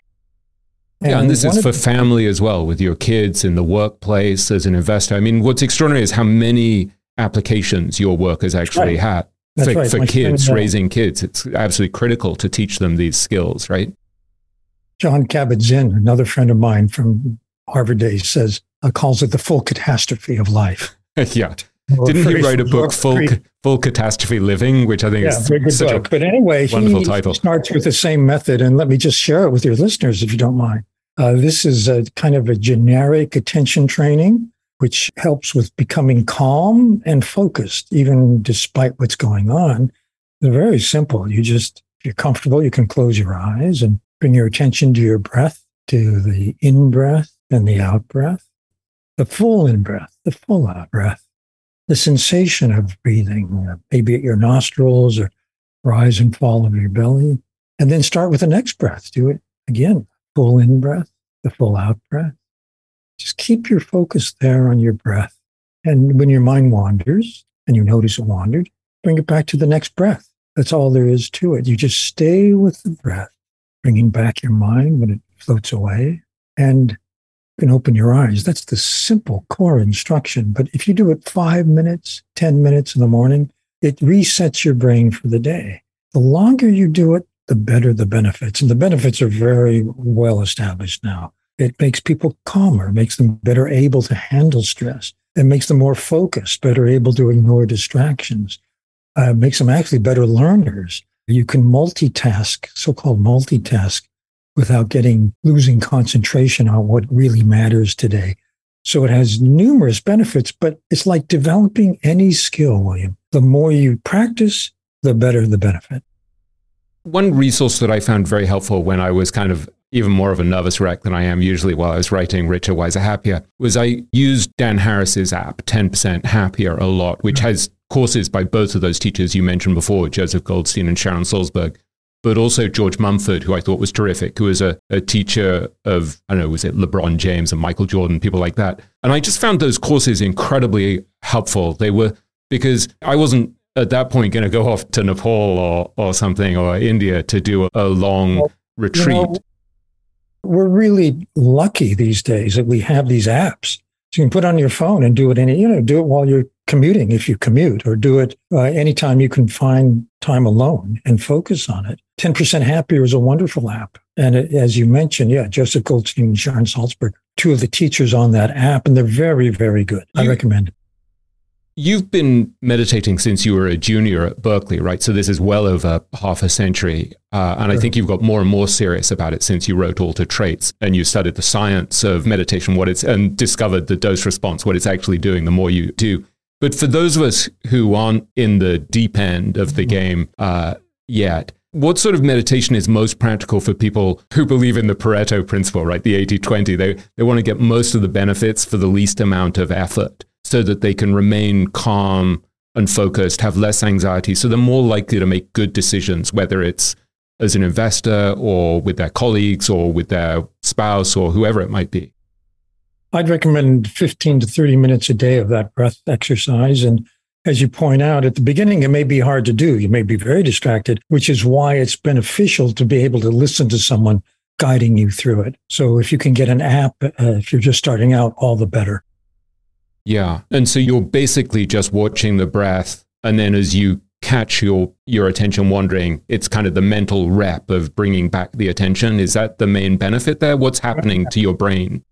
And this is for family as well, with your kids in the workplace as an investor. I mean, what's extraordinary is how many applications your work has actually had for kids, raising kids. It's absolutely critical to teach them these skills, right? John Kabat-Zinn, another friend of mine from Harvard days, calls it the full catastrophe of life. Yeah. Didn't he write a book, Full Catastrophe Living, which I think is such a But anyway, wonderful title. He starts with the same method, and let me just share it with your listeners if you don't mind. This is a kind of a generic attention training, which helps with becoming calm and focused, even despite what's going on. They're very simple. If you're comfortable, you can close your eyes and bring your attention to your breath, to the in-breath and the out-breath, the full in-breath, the full out-breath, the sensation of breathing, maybe at your nostrils or rise and fall of your belly. And then start with the next breath. Do it again, full in-breath, the full out-breath. Just keep your focus there on your breath. And when your mind wanders, and you notice it wandered, bring it back to the next breath. That's all there is to it. You just stay with the breath, bringing back your mind when it floats away, and you can open your eyes. That's the simple core instruction. But if you do it 5 minutes, 10 minutes in the morning, it resets your brain for the day. The longer you do it, the better the benefits. And the benefits are very well established now. It makes people calmer, makes them better able to handle stress. It makes them more focused, better able to ignore distractions. Makes them actually better learners. You can multitask, so-called multitask, without losing concentration on what really matters today. So it has numerous benefits, but it's like developing any skill, William. The more you practice, the better the benefit. One resource that I found very helpful when I was kind of even more of a nervous wreck than I am usually while I was writing Richer, Wiser, Happier, was I used Dan Harris's app, 10% Happier, a lot, which has courses by both of those teachers you mentioned before, Joseph Goldstein and Sharon Salzberg, but also George Mumford, who I thought was terrific, who was a teacher of, I don't know, was it LeBron James and Michael Jordan, people like that. And I just found those courses incredibly helpful. They were, because I wasn't at that point going to go off to Nepal or something, or India to do a long retreat. We're really lucky these days that we have these apps. So you can put on your phone and do it do it while you're commuting, if you commute, or do it anytime you can find time alone and focus on it. 10% Happier is a wonderful app. And as you mentioned, Joseph Goldstein and Sharon Salzberg, two of the teachers on that app, and they're very, very good. I recommend it. You've been meditating since you were a junior at Berkeley, right? So this is well over half a century. And I think you've got more and more serious about it since you wrote Alter Traits and you studied the science of meditation, and discovered the dose response, what it's actually doing the more you do. But for those of us who aren't in the deep end of the game yet, what sort of meditation is most practical for people who believe in the Pareto principle, right? The 80-20. They want to get most of the benefits for the least amount of effort, so that they can remain calm and focused, have less anxiety, so they're more likely to make good decisions, whether it's as an investor or with their colleagues or with their spouse or whoever it might be. I'd recommend 15 to 30 minutes a day of that breath exercise. And as you point out, at the beginning, it may be hard to do. You may be very distracted, which is why it's beneficial to be able to listen to someone guiding you through it. So if you can get an app, if you're just starting out, all the better. Yeah. And so you're basically just watching the breath. And then as you catch your attention wandering, it's kind of the mental rep of bringing back the attention. Is that the main benefit there? What's happening to your brain?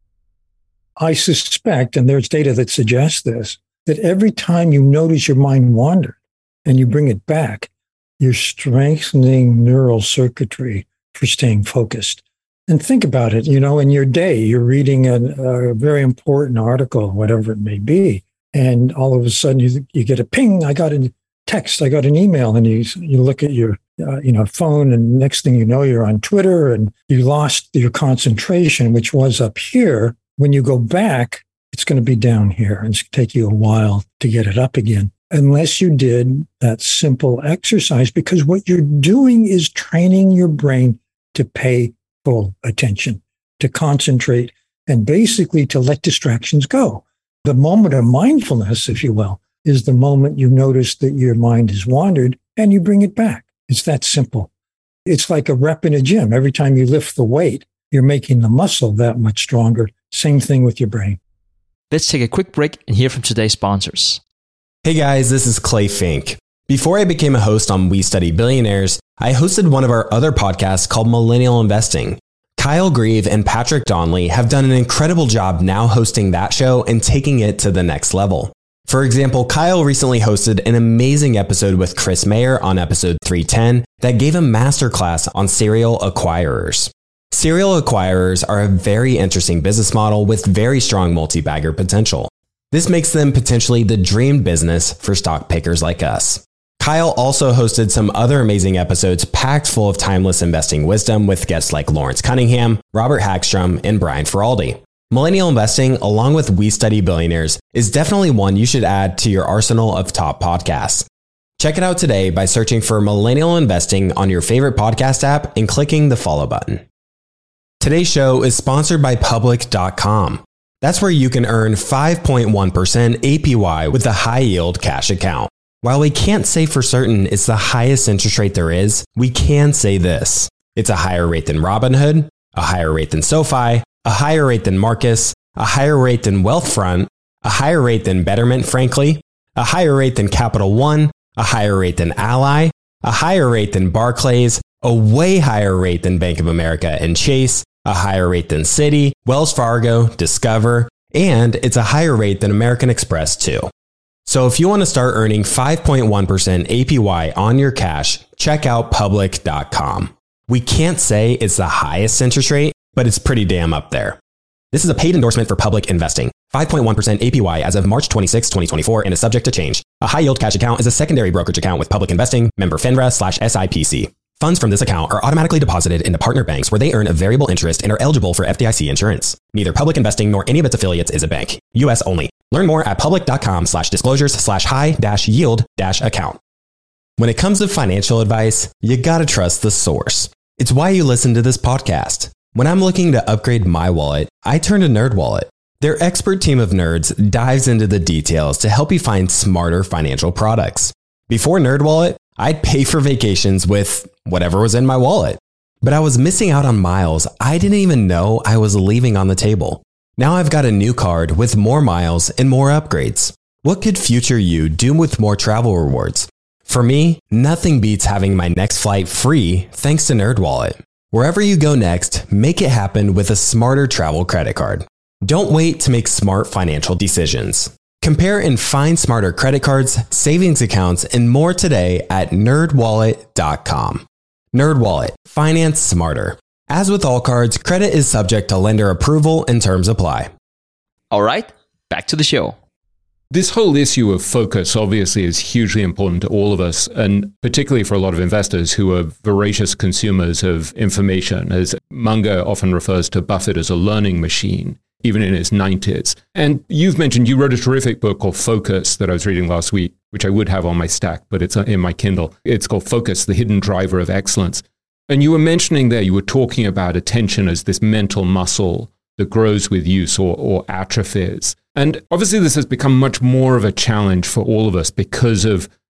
I suspect, and there's data that suggests this, that every time you notice your mind wander and you bring it back, you're strengthening neural circuitry for staying focused. And think about it, in your day, you're reading a very important article, whatever it may be, and all of a sudden you get a ping, I got a text, I got an email, and you look at your phone, and next thing you know, you're on Twitter, and you lost your concentration, which was up here. When you go back, it's going to be down here, and it's going to take you a while to get it up again, unless you did that simple exercise, because what you're doing is training your brain to pay full attention, to concentrate, and basically to let distractions go. The moment of mindfulness, if you will, is the moment you notice that your mind has wandered and you bring it back. It's that simple. It's like a rep in a gym. Every time you lift the weight, you're making the muscle that much stronger. Same thing with your brain. Let's take a quick break and hear from today's sponsors. Hey guys, this is Clay Fink. Before I became a host on We Study Billionaires, I hosted one of our other podcasts called Millennial Investing. Kyle Grieve and Patrick Donnelly have done an incredible job now hosting that show and taking it to the next level. For example, Kyle recently hosted an amazing episode with Chris Mayer on episode 310 that gave a masterclass on serial acquirers. Serial acquirers are a very interesting business model with very strong multi-bagger potential. This makes them potentially the dream business for stock pickers like us. Kyle also hosted some other amazing episodes packed full of timeless investing wisdom with guests like Lawrence Cunningham, Robert Hagstrom, and Brian Feraldi. Millennial Investing, along with We Study Billionaires, is definitely one you should add to your arsenal of top podcasts. Check it out today by searching for Millennial Investing on your favorite podcast app and clicking the follow button. Today's show is sponsored by Public.com. That's where you can earn 5.1% APY with a high-yield cash account. While we can't say for certain it's the highest interest rate there is, we can say this. It's a higher rate than Robinhood, a higher rate than SoFi, a higher rate than Marcus, a higher rate than Wealthfront, a higher rate than Betterment, frankly, a higher rate than Capital One, a higher rate than Ally, a higher rate than Barclays, a way higher rate than Bank of America and Chase, a higher rate than Citi, Wells Fargo, Discover, and it's a higher rate than American Express too. So if you want to start earning 5.1% APY on your cash, check out Public.com. We can't say it's the highest interest rate, but it's pretty damn up there. This is a paid endorsement for Public Investing. 5.1% APY as of March 26, 2024 and is subject to change. A high-yield cash account is a secondary brokerage account with Public Investing, member FINRA/SIPC. Funds from this account are automatically deposited into partner banks where they earn a variable interest and are eligible for FDIC insurance. Neither Public Investing nor any of its affiliates is a bank. U.S. only. Learn more at public.com/disclosures/high-yield-account. When it comes to financial advice, you gotta trust the source. It's why you listen to this podcast. When I'm looking to upgrade my wallet, I turn to NerdWallet. Their expert team of nerds dives into the details to help you find smarter financial products. Before NerdWallet, I'd pay for vacations with whatever was in my wallet. But I was missing out on miles I didn't even know I was leaving on the table. Now I've got a new card with more miles and more upgrades. What could future you do with more travel rewards? For me, nothing beats having my next flight free thanks to NerdWallet. Wherever you go next, make it happen with a smarter travel credit card. Don't wait to make smart financial decisions. Compare and find smarter credit cards, savings accounts, and more today at nerdwallet.com. NerdWallet. Finance smarter. As with all cards, credit is subject to lender approval and terms apply. All right, back to the show. This whole issue of focus obviously is hugely important to all of us, and particularly for a lot of investors who are voracious consumers of information, as Munger often refers to Buffett as a learning machine, even in his 90s. And you've mentioned you wrote a terrific book called Focus that I was reading last week, which I would have on my stack, but it's in my Kindle. It's called Focus, the Hidden Driver of Excellence. And you were mentioning there, you were talking about attention as this mental muscle that grows with use or atrophies. And obviously this has become much more of a challenge for all of us because of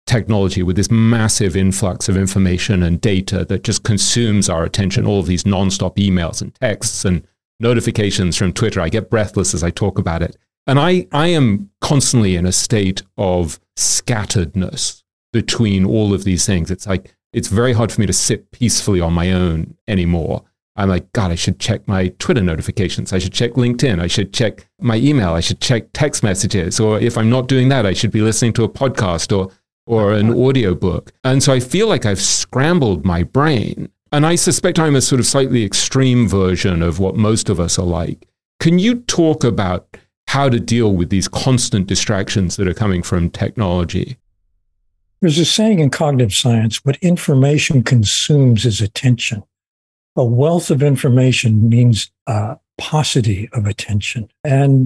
technology, with this massive influx of information and data that just consumes our attention, all of these nonstop emails and texts and notifications from Twitter. I get breathless as I talk about it. And I am constantly in a state of scatteredness between all of these things. It's like, it's very hard for me to sit peacefully on my own anymore. I'm like, God, I should check my Twitter notifications. I should check LinkedIn. I should check my email. I should check text messages. Or if I'm not doing that, I should be listening to a podcast or an audiobook. And so I feel like I've scrambled my brain. And I suspect I'm a sort of slightly extreme version of what most of us are like. Can you talk about how to deal with these constant distractions that are coming from technology? There's a saying in cognitive science, what information consumes is attention. A wealth of information means a paucity of attention. And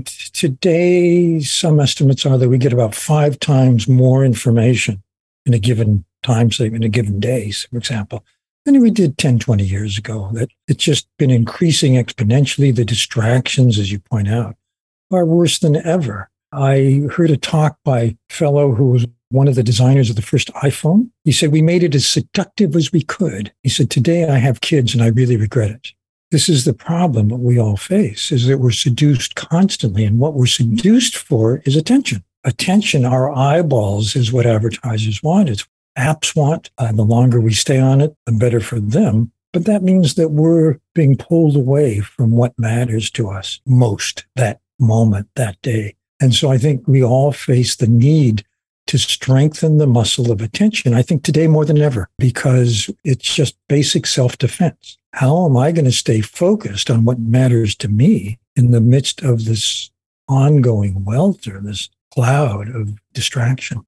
today, some estimates are that we get about 5 times more information in a given time segment, in a given day, for example, than we did 10, 20 years ago. That it's just been increasing exponentially. The distractions, as you point out, are worse than ever. I heard a talk by a fellow who was one of the designers of the first iPhone. He said, we made it as seductive as we could. He said, today I have kids and I really regret it. This is the problem that we all face, is that we're seduced constantly. And what we're seduced for is attention. Attention, our eyeballs, is what advertisers want. It's what apps want. The longer we stay on it, the better for them. But that means that we're being pulled away from what matters to us most that moment, that day. And so I think we all face the need to strengthen the muscle of attention, I think today more than ever, because it's just basic self-defense. How am I going to stay focused on what matters to me in the midst of this ongoing welter, this cloud of distraction?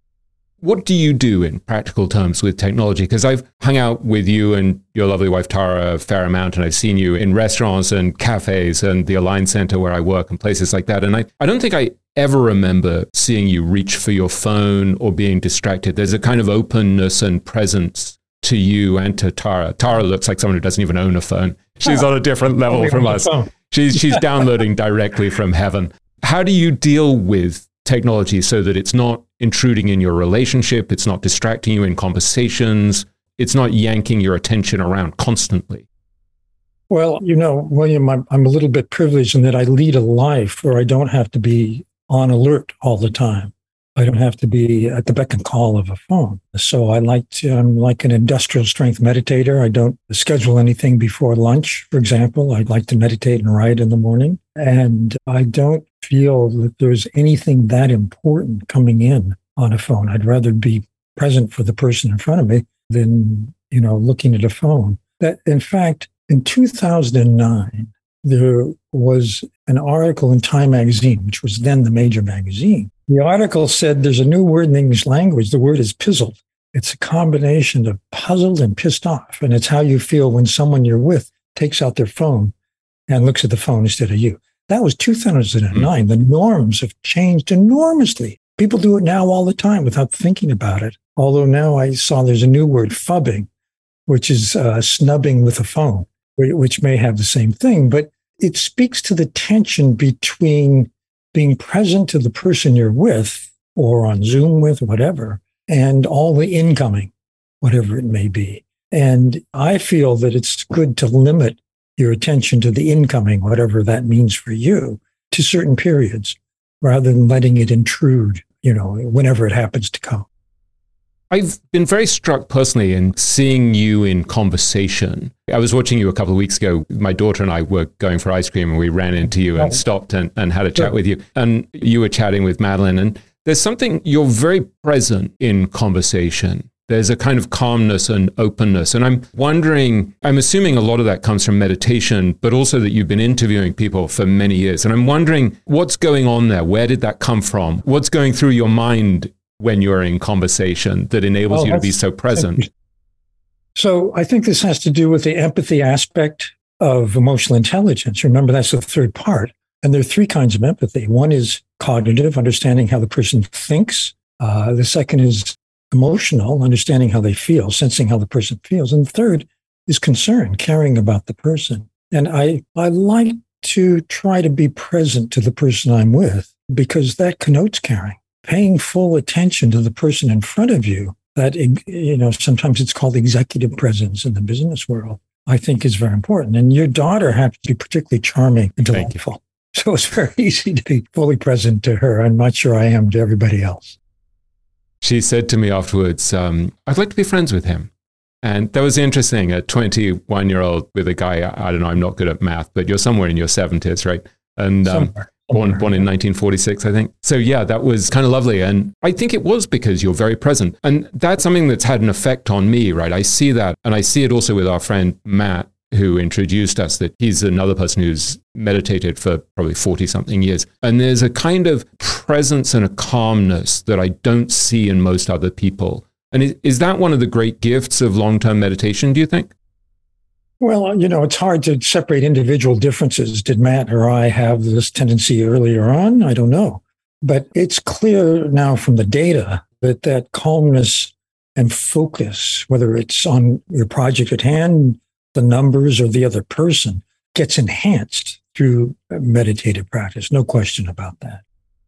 What do you do in practical terms with technology? Because I've hung out with you and your lovely wife, Tara, a fair amount, and I've seen you in restaurants and cafes and the Align Center where I work and places like that. And I don't think I ever remember seeing you reach for your phone or being distracted. There's a kind of openness and presence to you and to Tara. Tara looks like someone who doesn't even own a phone. She's on a different level from us. She's downloading directly from heaven. How do you deal with technology so that it's not intruding in your relationship, it's not distracting you in conversations, it's not yanking your attention around constantly? Well, William, I'm a little bit privileged in that I lead a life where I don't have to be on alert all the time. I don't have to be at the beck and call of a phone. So I'm like an industrial strength meditator. I don't schedule anything before lunch, for example. I'd like to meditate and write in the morning. And I don't feel that there's anything that important coming in on a phone. I'd rather be present for the person in front of me than, looking at a phone. That, in fact, in 2009, there was an article in Time magazine, which was then the major magazine. The article said there's a new word in the English language. The word is pizzled. It's a combination of puzzled and pissed off. And it's how you feel when someone you're with takes out their phone and looks at the phone instead of you. That was 2009. The norms have changed enormously. People do it now all the time without thinking about it. Although now I saw there's a new word, phubbing, which is snubbing with a phone, which may have the same thing. But it speaks to the tension between being present to the person you're with or on Zoom with, whatever, and all the incoming, whatever it may be. And I feel that it's good to limit your attention to the incoming, whatever that means for you, to certain periods, rather than letting it intrude, whenever it happens to come. I've been very struck personally in seeing you in conversation. I was watching you a couple of weeks ago. My daughter and I were going for ice cream and we ran into you and stopped and had a chat with you. And you were chatting with Madeline. And there's something, you're very present in conversation. There's a kind of calmness and openness. And I'm wondering, I'm assuming a lot of that comes from meditation, but also that you've been interviewing people for many years. And I'm wondering what's going on there? Where did that come from? What's going through your mind when you're in conversation that enables you to be so present? So I think this has to do with the empathy aspect of emotional intelligence. Remember, that's the third part. And there are 3 kinds of empathy. One is cognitive, understanding how the person thinks. The second is emotional, understanding how they feel, sensing how the person feels. And the third is concern, caring about the person. And I like to try to be present to the person I'm with because that connotes caring. paying full attention to the person in front of you, that, sometimes it's called executive presence in the business world, I think is very important. And your daughter happens to be particularly charming and delightful. So it's very easy to be fully present to her. I'm not sure I am to everybody else. She said to me afterwards, I'd like to be friends with him. And that was interesting, a 21-year-old with a guy, I don't know, I'm not good at math, but you're somewhere in your 70s, right? And born in 1946, I think. So yeah, that was kind of lovely. And I think it was because you're very present. And that's something that's had an effect on me, right? I see that. And I see it also with our friend Matt, who introduced us, that he's another person who's meditated for probably 40-something years. And there's a kind of presence and a calmness that I don't see in most other people. And is that one of the great gifts of long-term meditation, do you think? Well, it's hard to separate individual differences. Did Matt or I have this tendency earlier on? I don't know. But it's clear now from the data that calmness and focus, whether it's on your project at hand, the numbers, or the other person, gets enhanced through meditative practice. No question about that.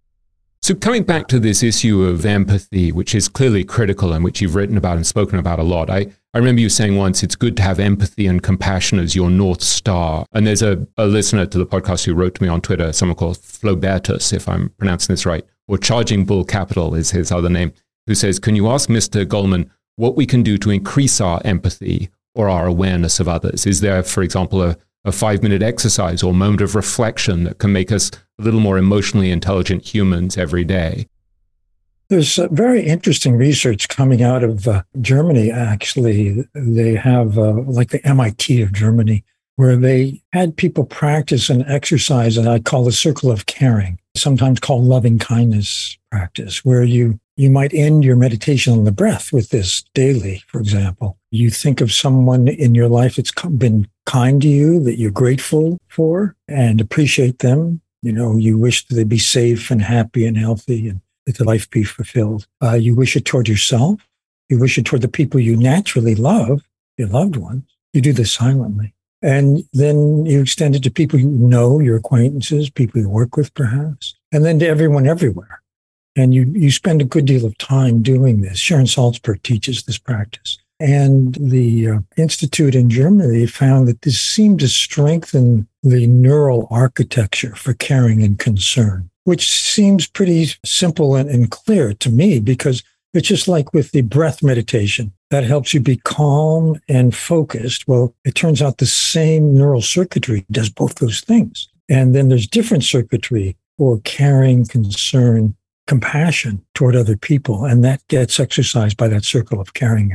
So coming back to this issue of empathy, which is clearly critical and which you've written about and spoken about a lot, I remember you saying once it's good to have empathy and compassion as your North Star. And there's a listener to the podcast who wrote to me on Twitter, someone called Flobertus, if I'm pronouncing this right, or Charging Bull Capital is his other name, who says, can you ask Mr. Goleman what we can do to increase our empathy or our awareness of others? Is there, for example, a 5-minute exercise or moment of reflection that can make us a little more emotionally intelligent humans every day? There's very interesting research coming out of Germany, actually. They have, like the MIT of Germany, where they had people practice an exercise that I call the circle of caring, sometimes called loving kindness practice, where you might end your meditation on the breath with this daily, for example. You think of someone in your life that's been kind to you, that you're grateful for, and appreciate them. You wish that they'd be safe and happy and healthy and that their life be fulfilled. You wish it toward yourself. You wish it toward the people you naturally love, your loved ones. You do this silently. And then you extend it to people you know, your acquaintances, people you work with perhaps, and then to everyone everywhere. And you spend a good deal of time doing this. Sharon Salzberg teaches this practice. And the Institute in Germany found that this seemed to strengthen the neural architecture for caring and concern, which seems pretty simple and clear to me, because it's just like with the breath meditation that helps you be calm and focused. Well, it turns out the same neural circuitry does both those things. And then there's different circuitry for caring, concern, compassion toward other people. And that gets exercised by that circle of caring.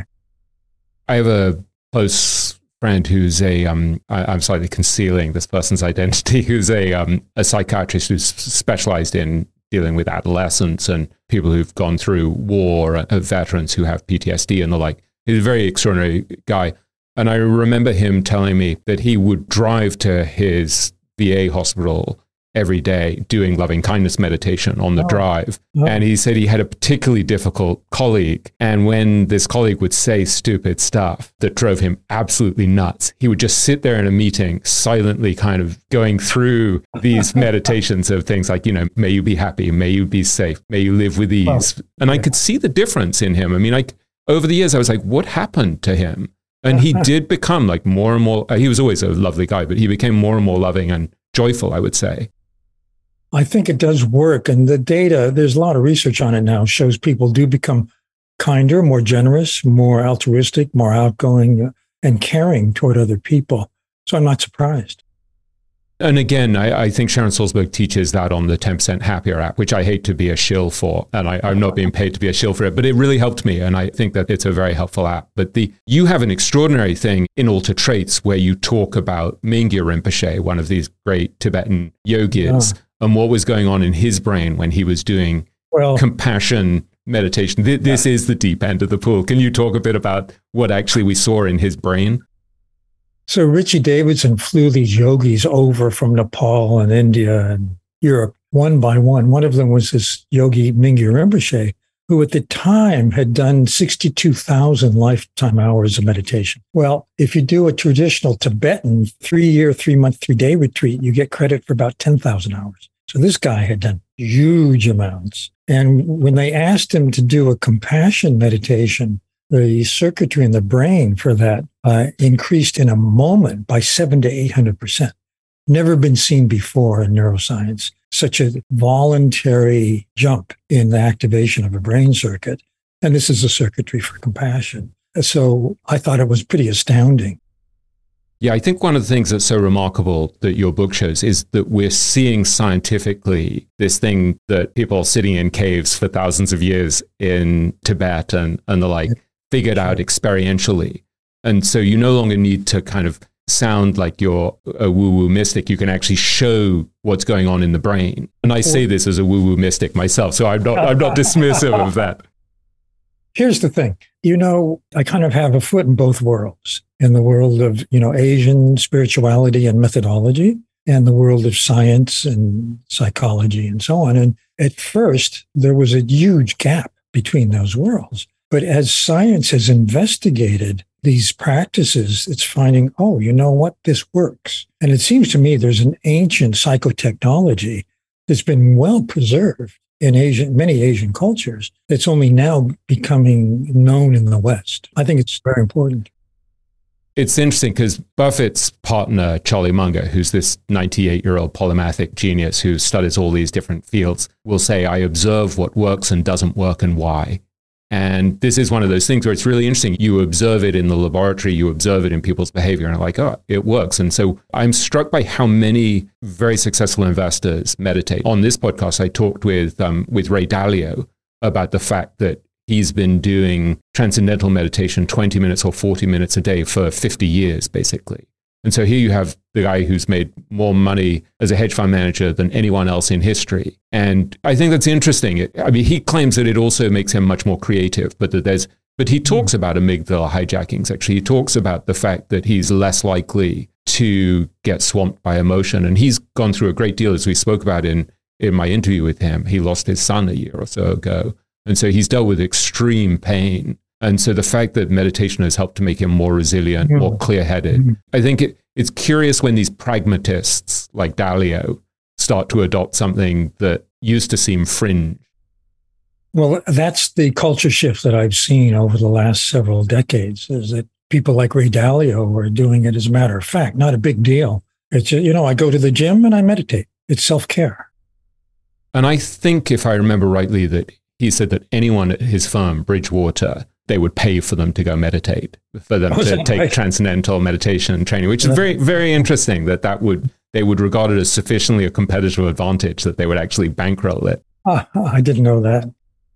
I have a close friend who's I'm slightly concealing this person's identity, who's a psychiatrist who's specialized in dealing with adolescents and people who've gone through war, veterans who have PTSD and the like. He's a very extraordinary guy. And I remember him telling me that he would drive to his VA hospital every day doing loving kindness meditation on the drive. And he said he had a particularly difficult colleague. And when this colleague would say stupid stuff that drove him absolutely nuts, he would just sit there in a meeting silently kind of going through these meditations of things like, may you be happy, may you be safe, may you live with ease. And I could see the difference in him. I mean, over the years, I was like, what happened to him? And he did become like more and more, he was always a lovely guy, but he became more and more loving and joyful, I would say. I think it does work. And the data, there's a lot of research on it now, shows people do become kinder, more generous, more altruistic, more outgoing and caring toward other people. So I'm not surprised. And again, I think Sharon Salzberg teaches that on the 10% Happier app, which I hate to be a shill for. And I'm not being paid to be a shill for it, but it really helped me. And I think that it's a very helpful app. But you have an extraordinary thing in Alter Traits where you talk about Mingyur Rinpoche, one of these great Tibetan yogis, and what was going on in his brain when he was doing compassion meditation. This is the deep end of the pool. Can you talk a bit about what actually we saw in his brain? So Richie Davidson flew these yogis over from Nepal and India and Europe one by one. One of them was this yogi Mingyur Rinpoche, who at the time had done 62,000 lifetime hours of meditation. Well, if you do a traditional Tibetan 3-year, 3-month, 3-day retreat, you get credit for about 10,000 hours. So this guy had done huge amounts. And when they asked him to do a compassion meditation, the circuitry in the brain for that increased in a moment by 700 to 800%. Never been seen before in neuroscience. Such a voluntary jump in the activation of a brain circuit. And this is a circuitry for compassion. So I thought it was pretty astounding. Yeah, I think one of the things that's so remarkable that your book shows is that we're seeing scientifically this thing that people sitting in caves for thousands of years in Tibet and the like figured out experientially. And so you no longer need to kind of sound like you're a woo-woo mystic. You can actually show what's going on in the brain. And I say this as a woo-woo mystic myself, so I'm not dismissive of that. Here's the thing. I kind of have a foot in both worlds, in the world of, Asian spirituality and methodology, and the world of science and psychology and so on. And at first, there was a huge gap between those worlds. But as science has investigated these practices, it's finding, oh, you know what? This works. And it seems to me there's an ancient psychotechnology that's been well preserved in many Asian cultures. It's only now becoming known in the West. I think it's very important. It's interesting because Buffett's partner, Charlie Munger, who's this 98-year-old polymathic genius who studies all these different fields, will say, I observe what works and doesn't work and why. And this is one of those things where it's really interesting. You observe it in the laboratory, you observe it in people's behavior, and like, oh, it works. And so I'm struck by how many very successful investors meditate. On this podcast, I talked with Ray Dalio about the fact that he's been doing transcendental meditation 20 minutes or 40 minutes a day for 50 years, basically. And so here you have the guy who's made more money as a hedge fund manager than anyone else in history. And I think that's interesting. He claims that it also makes him much more creative, but he talks about amygdala hijackings. Actually, he talks about the fact that he's less likely to get swamped by emotion. And he's gone through a great deal, as we spoke about in my interview with him. He lost his son a year or so ago. And so he's dealt with extreme pain. And so the fact that meditation has helped to make him more resilient, more clear-headed, I think it's curious when these pragmatists like Dalio start to adopt something that used to seem fringe. Well, that's the culture shift that I've seen over the last several decades, is that people like Ray Dalio are doing it as a matter of fact, not a big deal. It's, I go to the gym and I meditate. It's self-care. And I think, if I remember rightly, that he said that anyone at his firm, Bridgewater, they would pay for them to go meditate, for them to take transcendental meditation training, which is very, very interesting that they would regard it as sufficiently a competitive advantage that they would actually bankroll it. I didn't know that.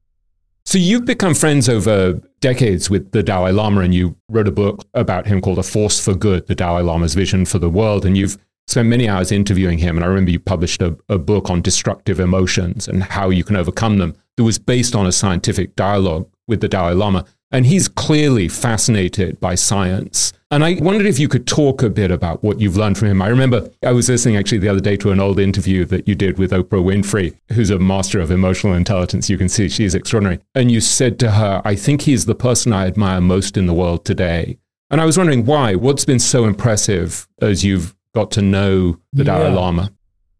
So you've become friends over decades with the Dalai Lama, and you wrote a book about him called A Force for Good, the Dalai Lama's Vision for the World. And you've spent many hours interviewing him. And I remember you published a book on destructive emotions and how you can overcome them that was based on a scientific dialogue with the Dalai Lama. And he's clearly fascinated by science. And I wondered if you could talk a bit about what you've learned from him. I remember I was listening actually the other day to an old interview that you did with Oprah Winfrey, who's a master of emotional intelligence. You can see she's extraordinary. And you said to her, I think he's the person I admire most in the world today. And I was wondering why. What's been so impressive as you've got to know the Dalai Lama?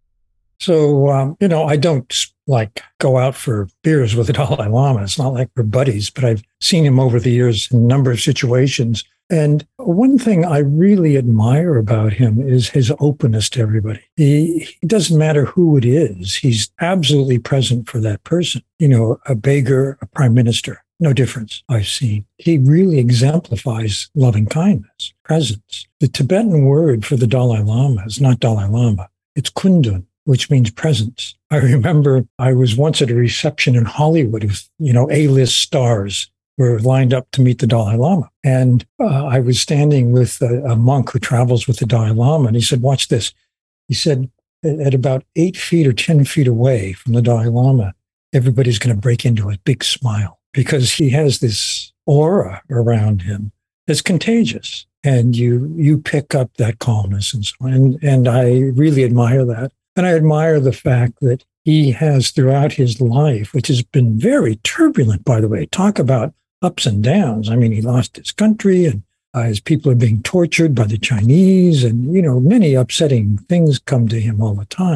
So, I don't go out for beers with the Dalai Lama. It's not like we're buddies, but I've seen him over the years in a number of situations. And one thing I really admire about him is his openness to everybody. He doesn't matter who it is. He's absolutely present for that person. A beggar, a prime minister, no difference I've seen. He really exemplifies loving kindness, presence. The Tibetan word for the Dalai Lama is not Dalai Lama. It's Kundun, which means presence. I remember I was once at a reception in Hollywood with, A-list stars were lined up to meet the Dalai Lama. And I was standing with a monk who travels with the Dalai Lama. And he said, watch this. He said, at about 8 feet or 10 feet away from the Dalai Lama, everybody's going to break into a big smile because he has this aura around him that's contagious. And you pick up that calmness and so on. And I really admire that. And I admire the fact that he has throughout his life, which has been very turbulent, by the way, talk about ups and downs. I mean, he lost his country and his people are being tortured by the Chinese and, many upsetting things come to him all the time.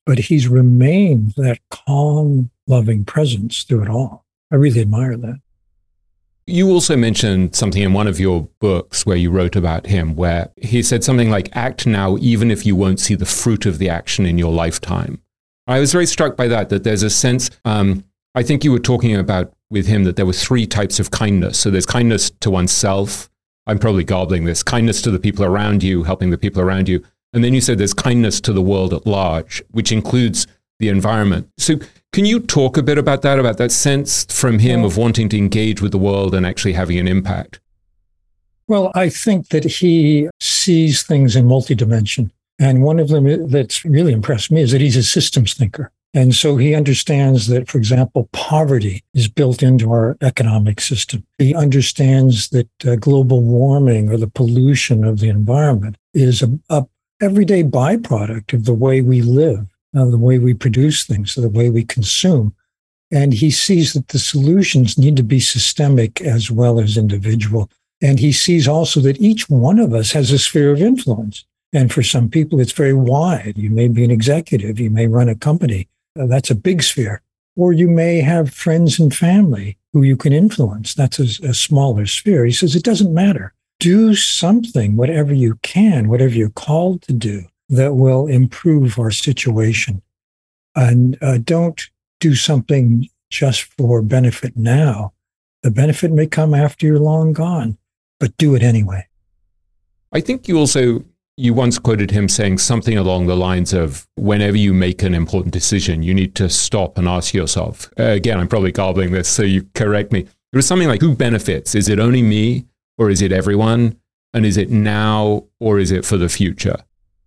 but he's remained that calm, loving presence through it all. I really admire that. You also mentioned something in one of your books where you wrote about him, where he said something like, act now, even if you won't see the fruit of the action in your lifetime. I was very struck by that there's a sense, I think you were talking about with him that there were three types of kindness. So there's kindness to oneself. I'm probably garbling this. Kindness to the people around you, helping the people around you. And then you said there's kindness to the world at large, which includes the environment. So can you talk a bit about that sense from him of wanting to engage with the world and actually having an impact? Well, I think that he sees things in multidimension. And one of them that's really impressed me is that he's a systems thinker. And so he understands that, for example, poverty is built into our economic system. He understands that global warming or the pollution of the environment is a everyday byproduct of the way we live, the way we produce things, the way we consume. And he sees that the solutions need to be systemic as well as individual. And he sees also that each one of us has a sphere of influence. And for some people, it's very wide. You may be an executive. You may run a company. That's a big sphere. Or you may have friends and family who you can influence. That's a smaller sphere. He says, it doesn't matter. Do something, whatever you can, whatever you're called to do, that will improve our situation. And don't do something just for benefit now. The benefit may come after you're long gone, but do it anyway. I think you once quoted him saying something along the lines of, whenever you make an important decision, you need to stop and ask yourself, again, I'm probably garbling this, so you correct me. It was something like, who benefits? Is it only me or is it everyone? And is it now or is it for the future?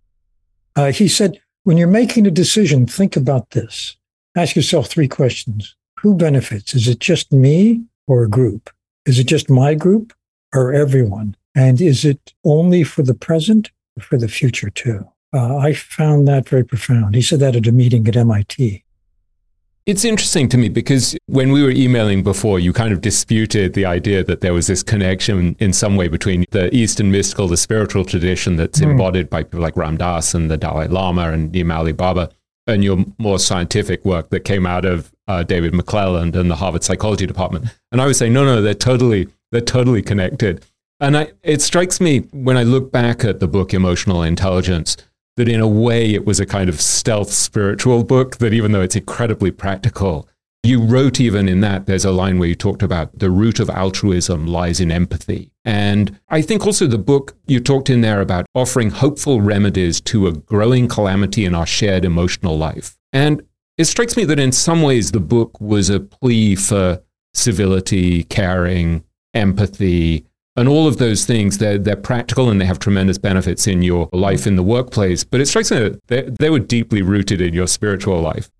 He said, when you're making a decision, think about this. Ask yourself three questions. Who benefits? Is it just me or a group? Is it just my group or everyone? And is it only for the present? For the future, too. I found that very profound. He said that at a meeting at MIT. It's interesting to me because when we were emailing before, you kind of disputed the idea that there was this connection in some way between the Eastern mystical, the spiritual tradition that's embodied by people like Ram Dass and the Dalai Lama and Neem Ali Baba, and your more scientific work that came out of David McClelland and the Harvard Psychology Department. And I was saying, no, they're totally connected. And it strikes me when I look back at the book Emotional Intelligence, that in a way it was a kind of stealth spiritual book, that even though it's incredibly practical, you wrote even in that, there's a line where you talked about the root of altruism lies in empathy. And I think also the book, you talked in there about offering hopeful remedies to a growing calamity in our shared emotional life. And it strikes me that in some ways the book was a plea for civility, caring, empathy, and all of those things. They're practical and they have tremendous benefits in your life in the workplace. But it strikes me that they were deeply rooted in your spiritual life.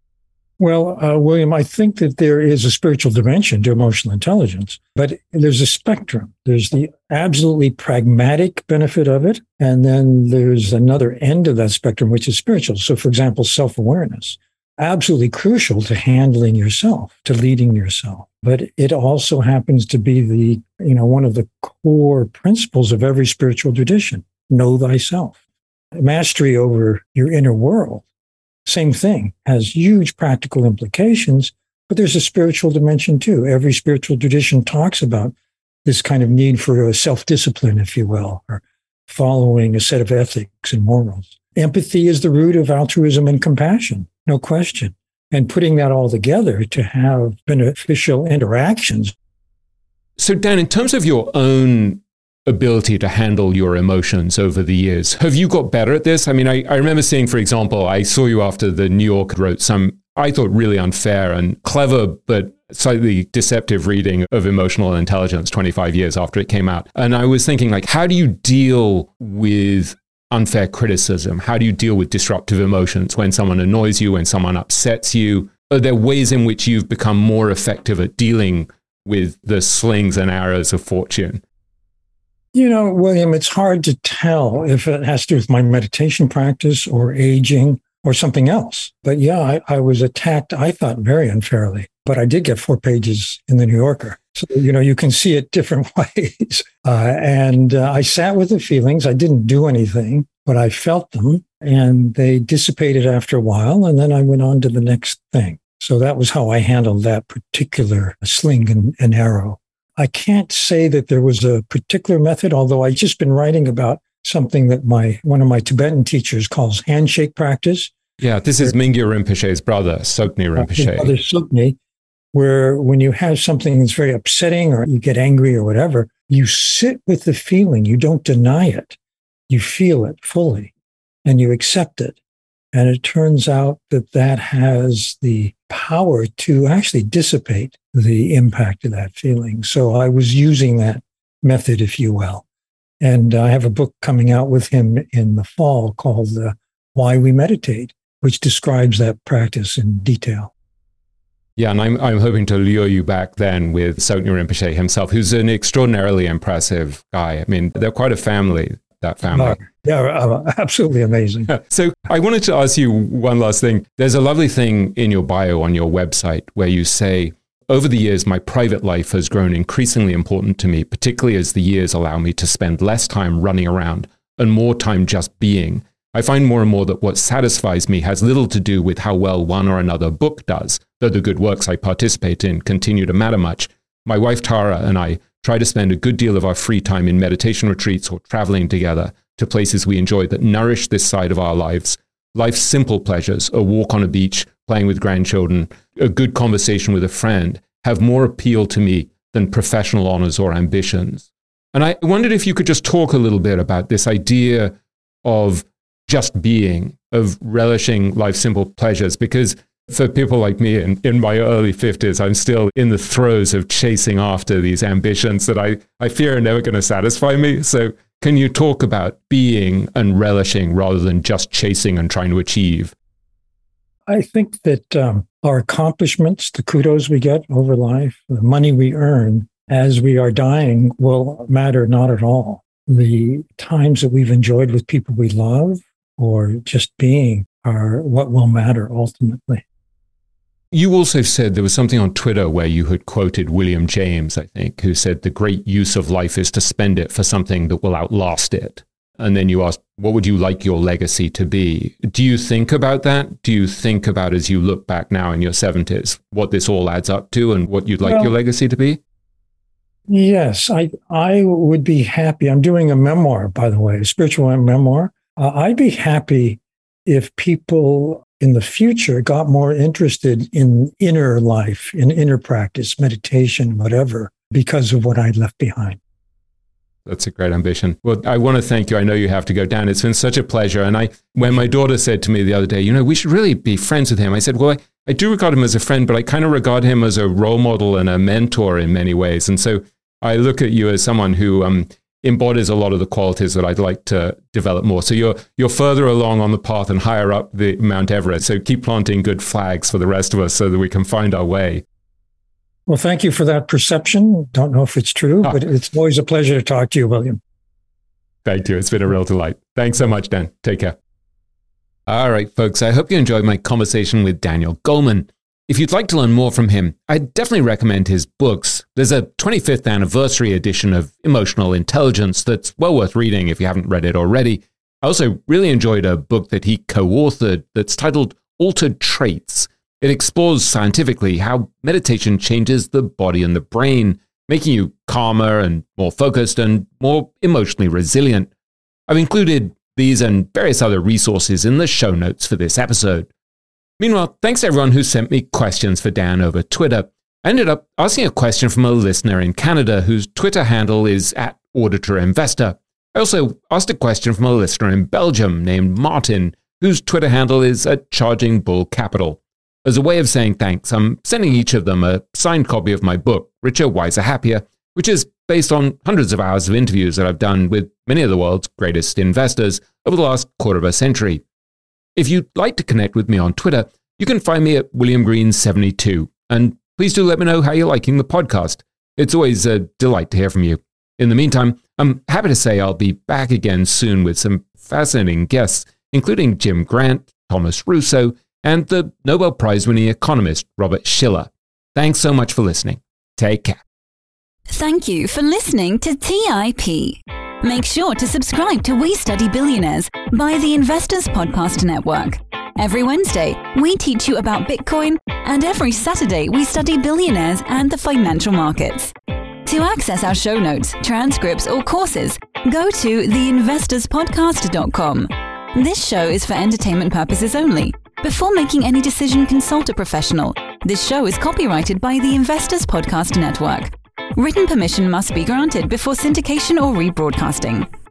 Well, William, I think that there is a spiritual dimension to emotional intelligence, but there's a spectrum. There's the absolutely pragmatic benefit of it, and then there's another end of that spectrum, which is spiritual. So, for example, self-awareness. Absolutely crucial to handling yourself, to leading yourself. But it also happens to be one of the core principles of every spiritual tradition. Know thyself. Mastery over your inner world. Same thing, has huge practical implications, but there's a spiritual dimension too. Every spiritual tradition talks about this kind of need for a self-discipline, if you will, or following a set of ethics and morals. Empathy is the root of altruism and compassion, no question. And putting that all together to have beneficial interactions. So, Dan, in terms of your own ability to handle your emotions over the years, have you got better at this? I mean, I remember seeing, for example, I saw you after the New Yorker wrote some, I thought, really unfair and clever, but slightly deceptive reading of Emotional Intelligence 25 years after it came out. And I was thinking, like, how do you deal with unfair criticism? How do you deal with disruptive emotions when someone annoys you, when someone upsets you? Are there ways in which you've become more effective at dealing with the slings and arrows of fortune? You know, William, it's hard to tell if it has to do with my meditation practice or aging or something else. But yeah, I was attacked, I thought, very unfairly. But I did get 4 pages in the New Yorker. So, you can see it different ways. And I sat with the feelings. I didn't do anything. but I felt them and they dissipated after a while. And then I went on to the next thing. So that was how I handled that particular sling and arrow. I can't say that there was a particular method, although I've just been writing about something that one of my Tibetan teachers calls handshake practice. Yeah, this is Mingyur Rinpoche's brother, Tsoknyi Rinpoche. Brother Tsoknyi, where when you have something that's very upsetting or you get angry or whatever, you sit with the feeling. You don't deny it. You feel it fully and you accept it. And it turns out that has the power to actually dissipate the impact of that feeling. So I was using that method, if you will. And I have a book coming out with him in the fall called Why We Meditate, which describes that practice in detail. Yeah, and I'm hoping to lure you back then with Tsoknyi Rinpoche himself, who's an extraordinarily impressive guy. I mean, they're quite a family, that family. Absolutely amazing. So I wanted to ask you one last thing. There's a lovely thing in your bio on your website where you say, over the years, my private life has grown increasingly important to me, particularly as the years allow me to spend less time running around and more time just being. I find more and more that what satisfies me has little to do with how well one or another book does, though the good works I participate in continue to matter much. My wife Tara and I try to spend a good deal of our free time in meditation retreats or traveling together to places we enjoy that nourish this side of our lives. Life's simple pleasures, a walk on a beach, playing with grandchildren, a good conversation with a friend, have more appeal to me than professional honors or ambitions. And I wondered if you could just talk a little bit about this idea of just being, of relishing life's simple pleasures, because for people like me in my early 50s, I'm still in the throes of chasing after these ambitions that I fear are never going to satisfy me. So can you talk about being and relishing rather than just chasing and trying to achieve? I think that our accomplishments, the kudos we get over life, the money we earn as we are dying will matter not at all. The times that we've enjoyed with people we love or just being are what will matter ultimately. You also said there was something on Twitter where you had quoted William James, I think, who said the great use of life is to spend it for something that will outlast it. And then you asked, what would you like your legacy to be? Do you think about that? Do you think about, as you look back now in your 70s, what this all adds up to and what you'd like your legacy to be? Yes, I would be happy. I'm doing a memoir, by the way, a spiritual memoir. I'd be happy if people in the future got more interested in inner life, in inner practice, meditation, whatever, because of what I left behind. That's a great ambition. Well, I want to thank you. I know you have to go down. It's been such a pleasure. And when my daughter said to me the other day, we should really be friends with him, I said, well, I do regard him as a friend, but I kind of regard him as a role model and a mentor in many ways. And so I look at you as someone who embodies a lot of the qualities that I'd like to develop more. So you're further along on the path and higher up the Mount Everest. So keep planting good flags for the rest of us so that we can find our way. Well, thank you for that perception. Don't know if it's true, but it's always a pleasure to talk to you, William. Thank you. It's been a real delight. Thanks so much, Dan. Take care. All right, folks, I hope you enjoyed my conversation with Daniel Goleman. If you'd like to learn more from him, I'd definitely recommend his books. There's a 25th anniversary edition of Emotional Intelligence that's well worth reading if you haven't read it already. I also really enjoyed a book that he co-authored that's titled Altered Traits. It explores scientifically how meditation changes the body and the brain, making you calmer and more focused and more emotionally resilient. I've included these and various other resources in the show notes for this episode. Meanwhile, thanks to everyone who sent me questions for Dan over Twitter. I ended up asking a question from a listener in Canada whose Twitter handle is @AuditorInvestor. I also asked a question from a listener in Belgium named Martin, whose Twitter handle is @ChargingBullCapital. As a way of saying thanks, I'm sending each of them a signed copy of my book, Richer, Wiser, Happier, which is based on hundreds of hours of interviews that I've done with many of the world's greatest investors over the last quarter of a century. If you'd like to connect with me on Twitter, you can find me at WilliamGreen72. And please do let me know how you're liking the podcast. It's always a delight to hear from you. In the meantime, I'm happy to say I'll be back again soon with some fascinating guests, including Jim Grant, Thomas Russo, and the Nobel Prize-winning economist Robert Shiller. Thanks so much for listening. Take care. Thank you for listening to TIP. Make sure to subscribe to We Study Billionaires by the Investors Podcast Network. Every Wednesday, we teach you about Bitcoin, and every Saturday, we study billionaires and the financial markets. To access our show notes, transcripts, or courses, go to theinvestorspodcast.com. This show is for entertainment purposes only. Before making any decision, consult a professional. This show is copyrighted by the Investors Podcast Network. Written permission must be granted before syndication or rebroadcasting.